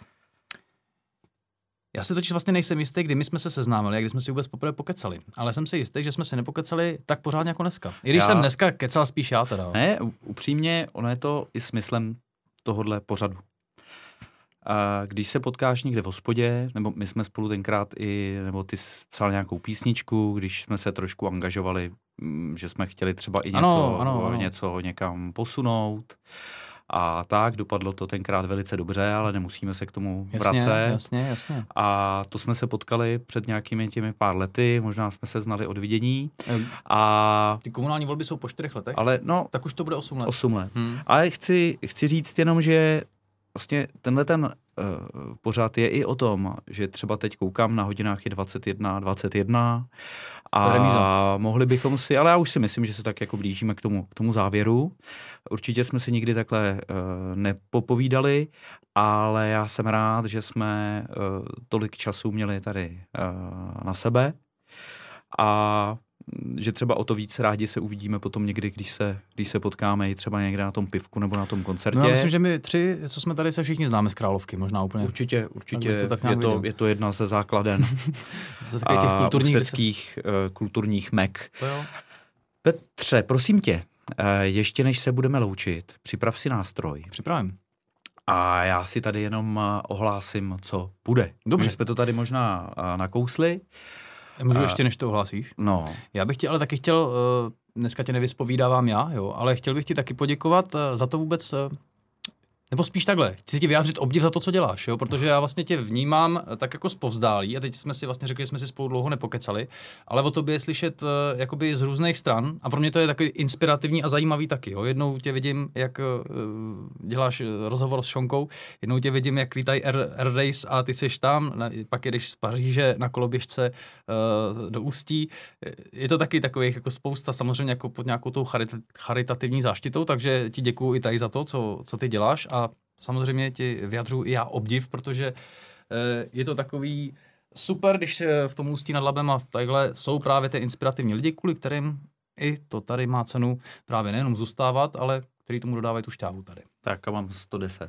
Já si totiž vlastně nejsem jistý, kdy my jsme se seznámili, kdy jsme si vůbec poprvé pokecali. Ale jsem si jistý, že jsme si nepokecali tak pořádně jako dneska. I když jsem dneska kecal spíš já teda. Ne, upřímně, ono je to i smyslem tohohle pořadu. Když se potkáš někde v hospodě, nebo my jsme spolu tenkrát nebo ty psal nějakou písničku, když jsme se trošku angažovali, že jsme chtěli třeba i něco někam posunout. A tak, dopadlo to tenkrát velice dobře, ale nemusíme se k tomu vracet. Jasně. A to jsme se potkali před nějakými těmi pár lety, možná jsme se znali od vidění. A ty komunální volby jsou po 4 letech? Ale no, tak už to bude 8 let. 8 let. Ale chci říct jenom, že vlastně tenhle pořad je i o tom, že třeba teď koukám na hodinách je 21 a mohli bychom si, ale já už si myslím, že se tak jako blížíme k tomu závěru. Určitě jsme si nikdy takhle nepopovídali, ale já jsem rád, že jsme tolik času měli tady na sebe a že třeba o to víc rádi se uvidíme potom někdy, když se potkáme i třeba někde na tom pivku nebo na tom koncertě. No, já myslím, že my 3, co jsme tady, se všichni známe z Královky, možná úplně. Určitě. Je to jedna ze základen a ústeckých kulturních mek. Petře, prosím tě, ještě než se budeme loučit, připrav si nástroj. Připravím. A já si tady jenom ohlásím, co bude. Dobře. My jsme to tady možná nakousli. Můžu ještě, než to ohlásíš? No. Já bych ti ale taky chtěl, dneska tě nevyspovídávám já, jo, ale chtěl bych ti taky poděkovat za to vůbec, nebo spíš takhle, chci ti vyjádřit obdiv za to, co děláš, jo, protože já vlastně tě vnímám tak jako zpovzdálí a teď jsme si vlastně řekli, že jsme si spolu dlouho nepokecali, ale o tobě je slyšet jakoby z různých stran a pro mě to je takový inspirativní a zajímavý taky, jo. Jednou tě vidím, jak děláš rozhovor s Šonkou, jednou tě vidím, jak lítají Air Race a ty seš tam, pak jedeš z Paříže na koloběžce do Ústí. Je to taky takových jako spousta, samozřejmě jako pod nějakou tou charitativní záštitou, takže ti děkuju i tady za to, co ty děláš. A samozřejmě ti vyjadřuji i já obdiv, protože je to takový super, když v tom Ústí nad Labem a takhle jsou právě ty inspirativní lidi, kvůli kterým i to tady má cenu právě nejenom zůstávat, ale který tomu dodávají tu šťávu tady. Tak a mám 110.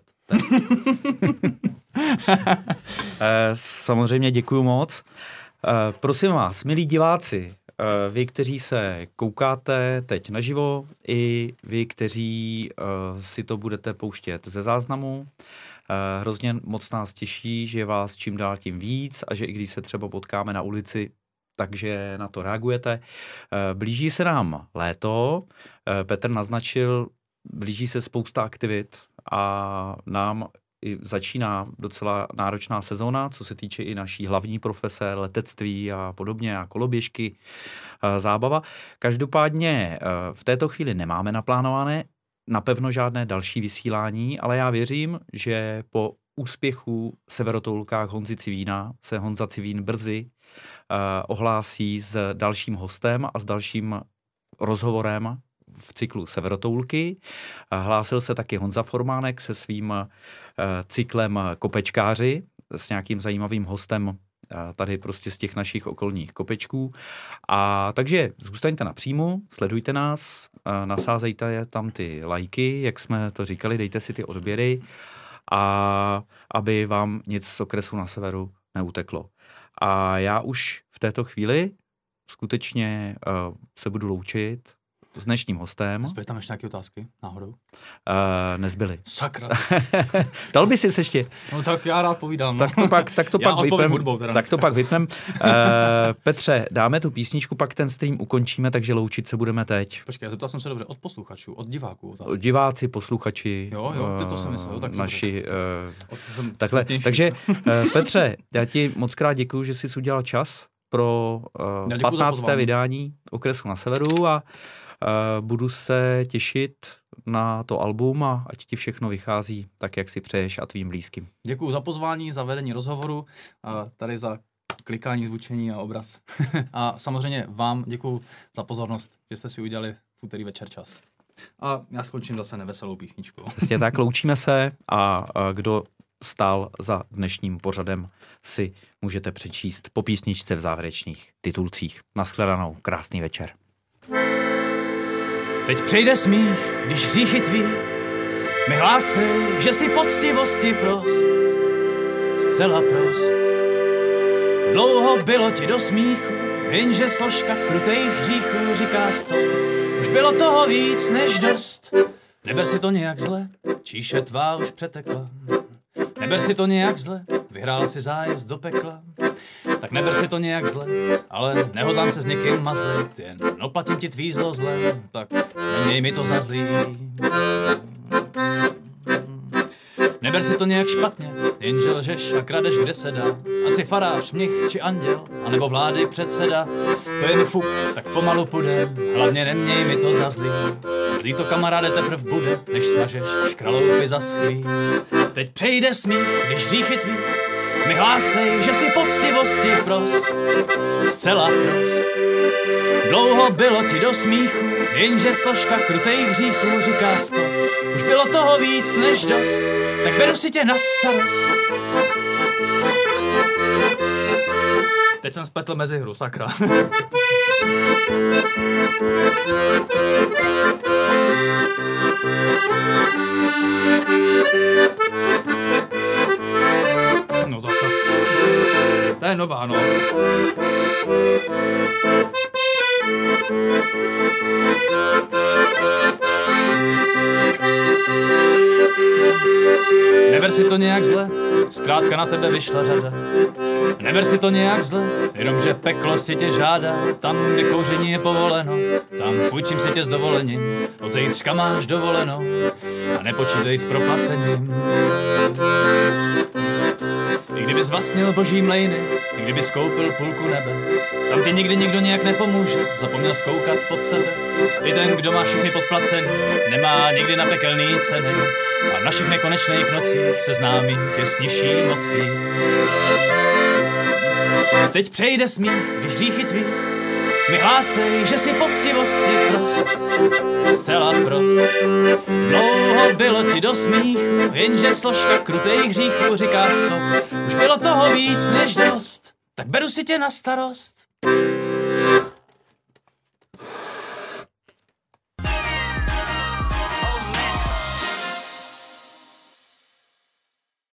Samozřejmě děkuju moc. Prosím vás, milí diváci, vy, kteří se koukáte teď naživo, i vy, kteří si to budete pouštět ze záznamu, hrozně moc nás těší, že vás čím dál tím víc a že i když se třeba potkáme na ulici, takže na to reagujete. Blíží se nám léto, Petr naznačil, blíží se spousta aktivit a nám i začíná docela náročná sezóna, co se týče i naší hlavní profese, letectví a podobně, a koloběžky, zábava. Každopádně v této chvíli nemáme naplánované napevno žádné další vysílání, ale já věřím, že po úspěchu Severotoulkách Honzy Civína se Honza Civín brzy ohlásí s dalším hostem a s dalším rozhovorem v cyklu Severotoulky. Hlásil se taky Honza Formánek se svým cyklem Kopečkáři s nějakým zajímavým hostem tady prostě z těch našich okolních kopečků. A takže zůstaňte na příjmu, sledujte nás, nasázejte tam ty lajky, jak jsme to říkali, dejte si ty odběry, a aby vám nic z okresu na severu neuteklo. A já už v této chvíli skutečně se budu loučit. s dnešním hostem. Nezbyly tam ještě nějaké otázky náhodou? Nezbyly. Sakra. Dal by si ještě. No tak já rád povídám. Tak to pak vypnem. Petře, dáme tu písničku, pak ten stream ukončíme, takže loučit se budeme teď. Počkej, zeptal jsem se dobře, od posluchačů, od diváků. Otázky. Diváci, posluchači, jo, to jsem myslel, tak naši. Takhle. Takže Petře, já ti moc krát děkuju, že jsi udělal čas pro 15. vydání Okresu na severu a budu se těšit na to album a ať ti všechno vychází tak, jak si přeješ a tvým blízkým. Děkuju za pozvání, za vedení rozhovoru a tady za klikání, zvučení a obraz. A samozřejmě vám děkuju za pozornost, že jste si udělali v úterý večer čas. A já skončím zase neveselou písničkou. Vlastně tak, loučíme se a kdo stál za dnešním pořadem, si můžete přečíst po písničce v závěrečných titulcích. Naschledanou, krásný večer. Teď přejde smích, když hříchy tvý mi hlásej, že si poctivosti prost, zcela prost. Dlouho bylo ti do smíchu, jenže složka krutejch hříchů říká stop. Už bylo toho víc než dost. Neber si to nějak zle, číše tvá už přetekla. Neber si to nějak zle, vyhrál si zájezd do pekla. Tak neber si to nějak zle, ale nehodlám se s někým mazlit. Jen oplatím ti tvý zlo zle, tak neměj mi to za zlý. Neber si to nějak špatně, jenže lžeš a kradeš kde se dá. Ať si farář, mnich či anděl, anebo vlády předseda. To je mi fuk, tak pomalu půjdem, hlavně neměj mi to za zlý. Zlý to kamaráde teprv bude, než smažeš škraloupy zaschlý. Teď přejde smích, když hříchy tvý mi hlásej, že si poctivosti prost, zcela prost. Dlouho bylo ti do smíchu, jenže složka krutejch hříchů říká stop. Už bylo toho víc než dost, tak beru si tě na starost. Teď jsem spletl mezi hru, sakra. No to je nová, no. Neber si to nějak zle, zkrátka na tebe vyšla řada. Neber si to nějak zle, jenomže peklo si tě žádá. Tam, kde kouření je povoleno, tam půjčím si tě s dovolením. Od zítřka máš dovoleno a nepočítej s proplacením. I kdybys vlastnil boží mlejny, i kdybys koupil půlku nebe, tam ti nikdy nikdo nějak nepomůže, zapomněl zkoukat pod sebe. I ten, kdo má všechny podplacený, nemá nikdy na pekelný ceny a v našich nekonečných nocích se známí tě s nižší mocí. Teď přejde smích, když hříchy tvý mi hlásej, že si poctivosti prost, zcela prost. Dlouho bylo ti do smíchu, jenže složka krutejch hříchů říká stop. Už bylo toho víc než dost, tak beru si tě na starost.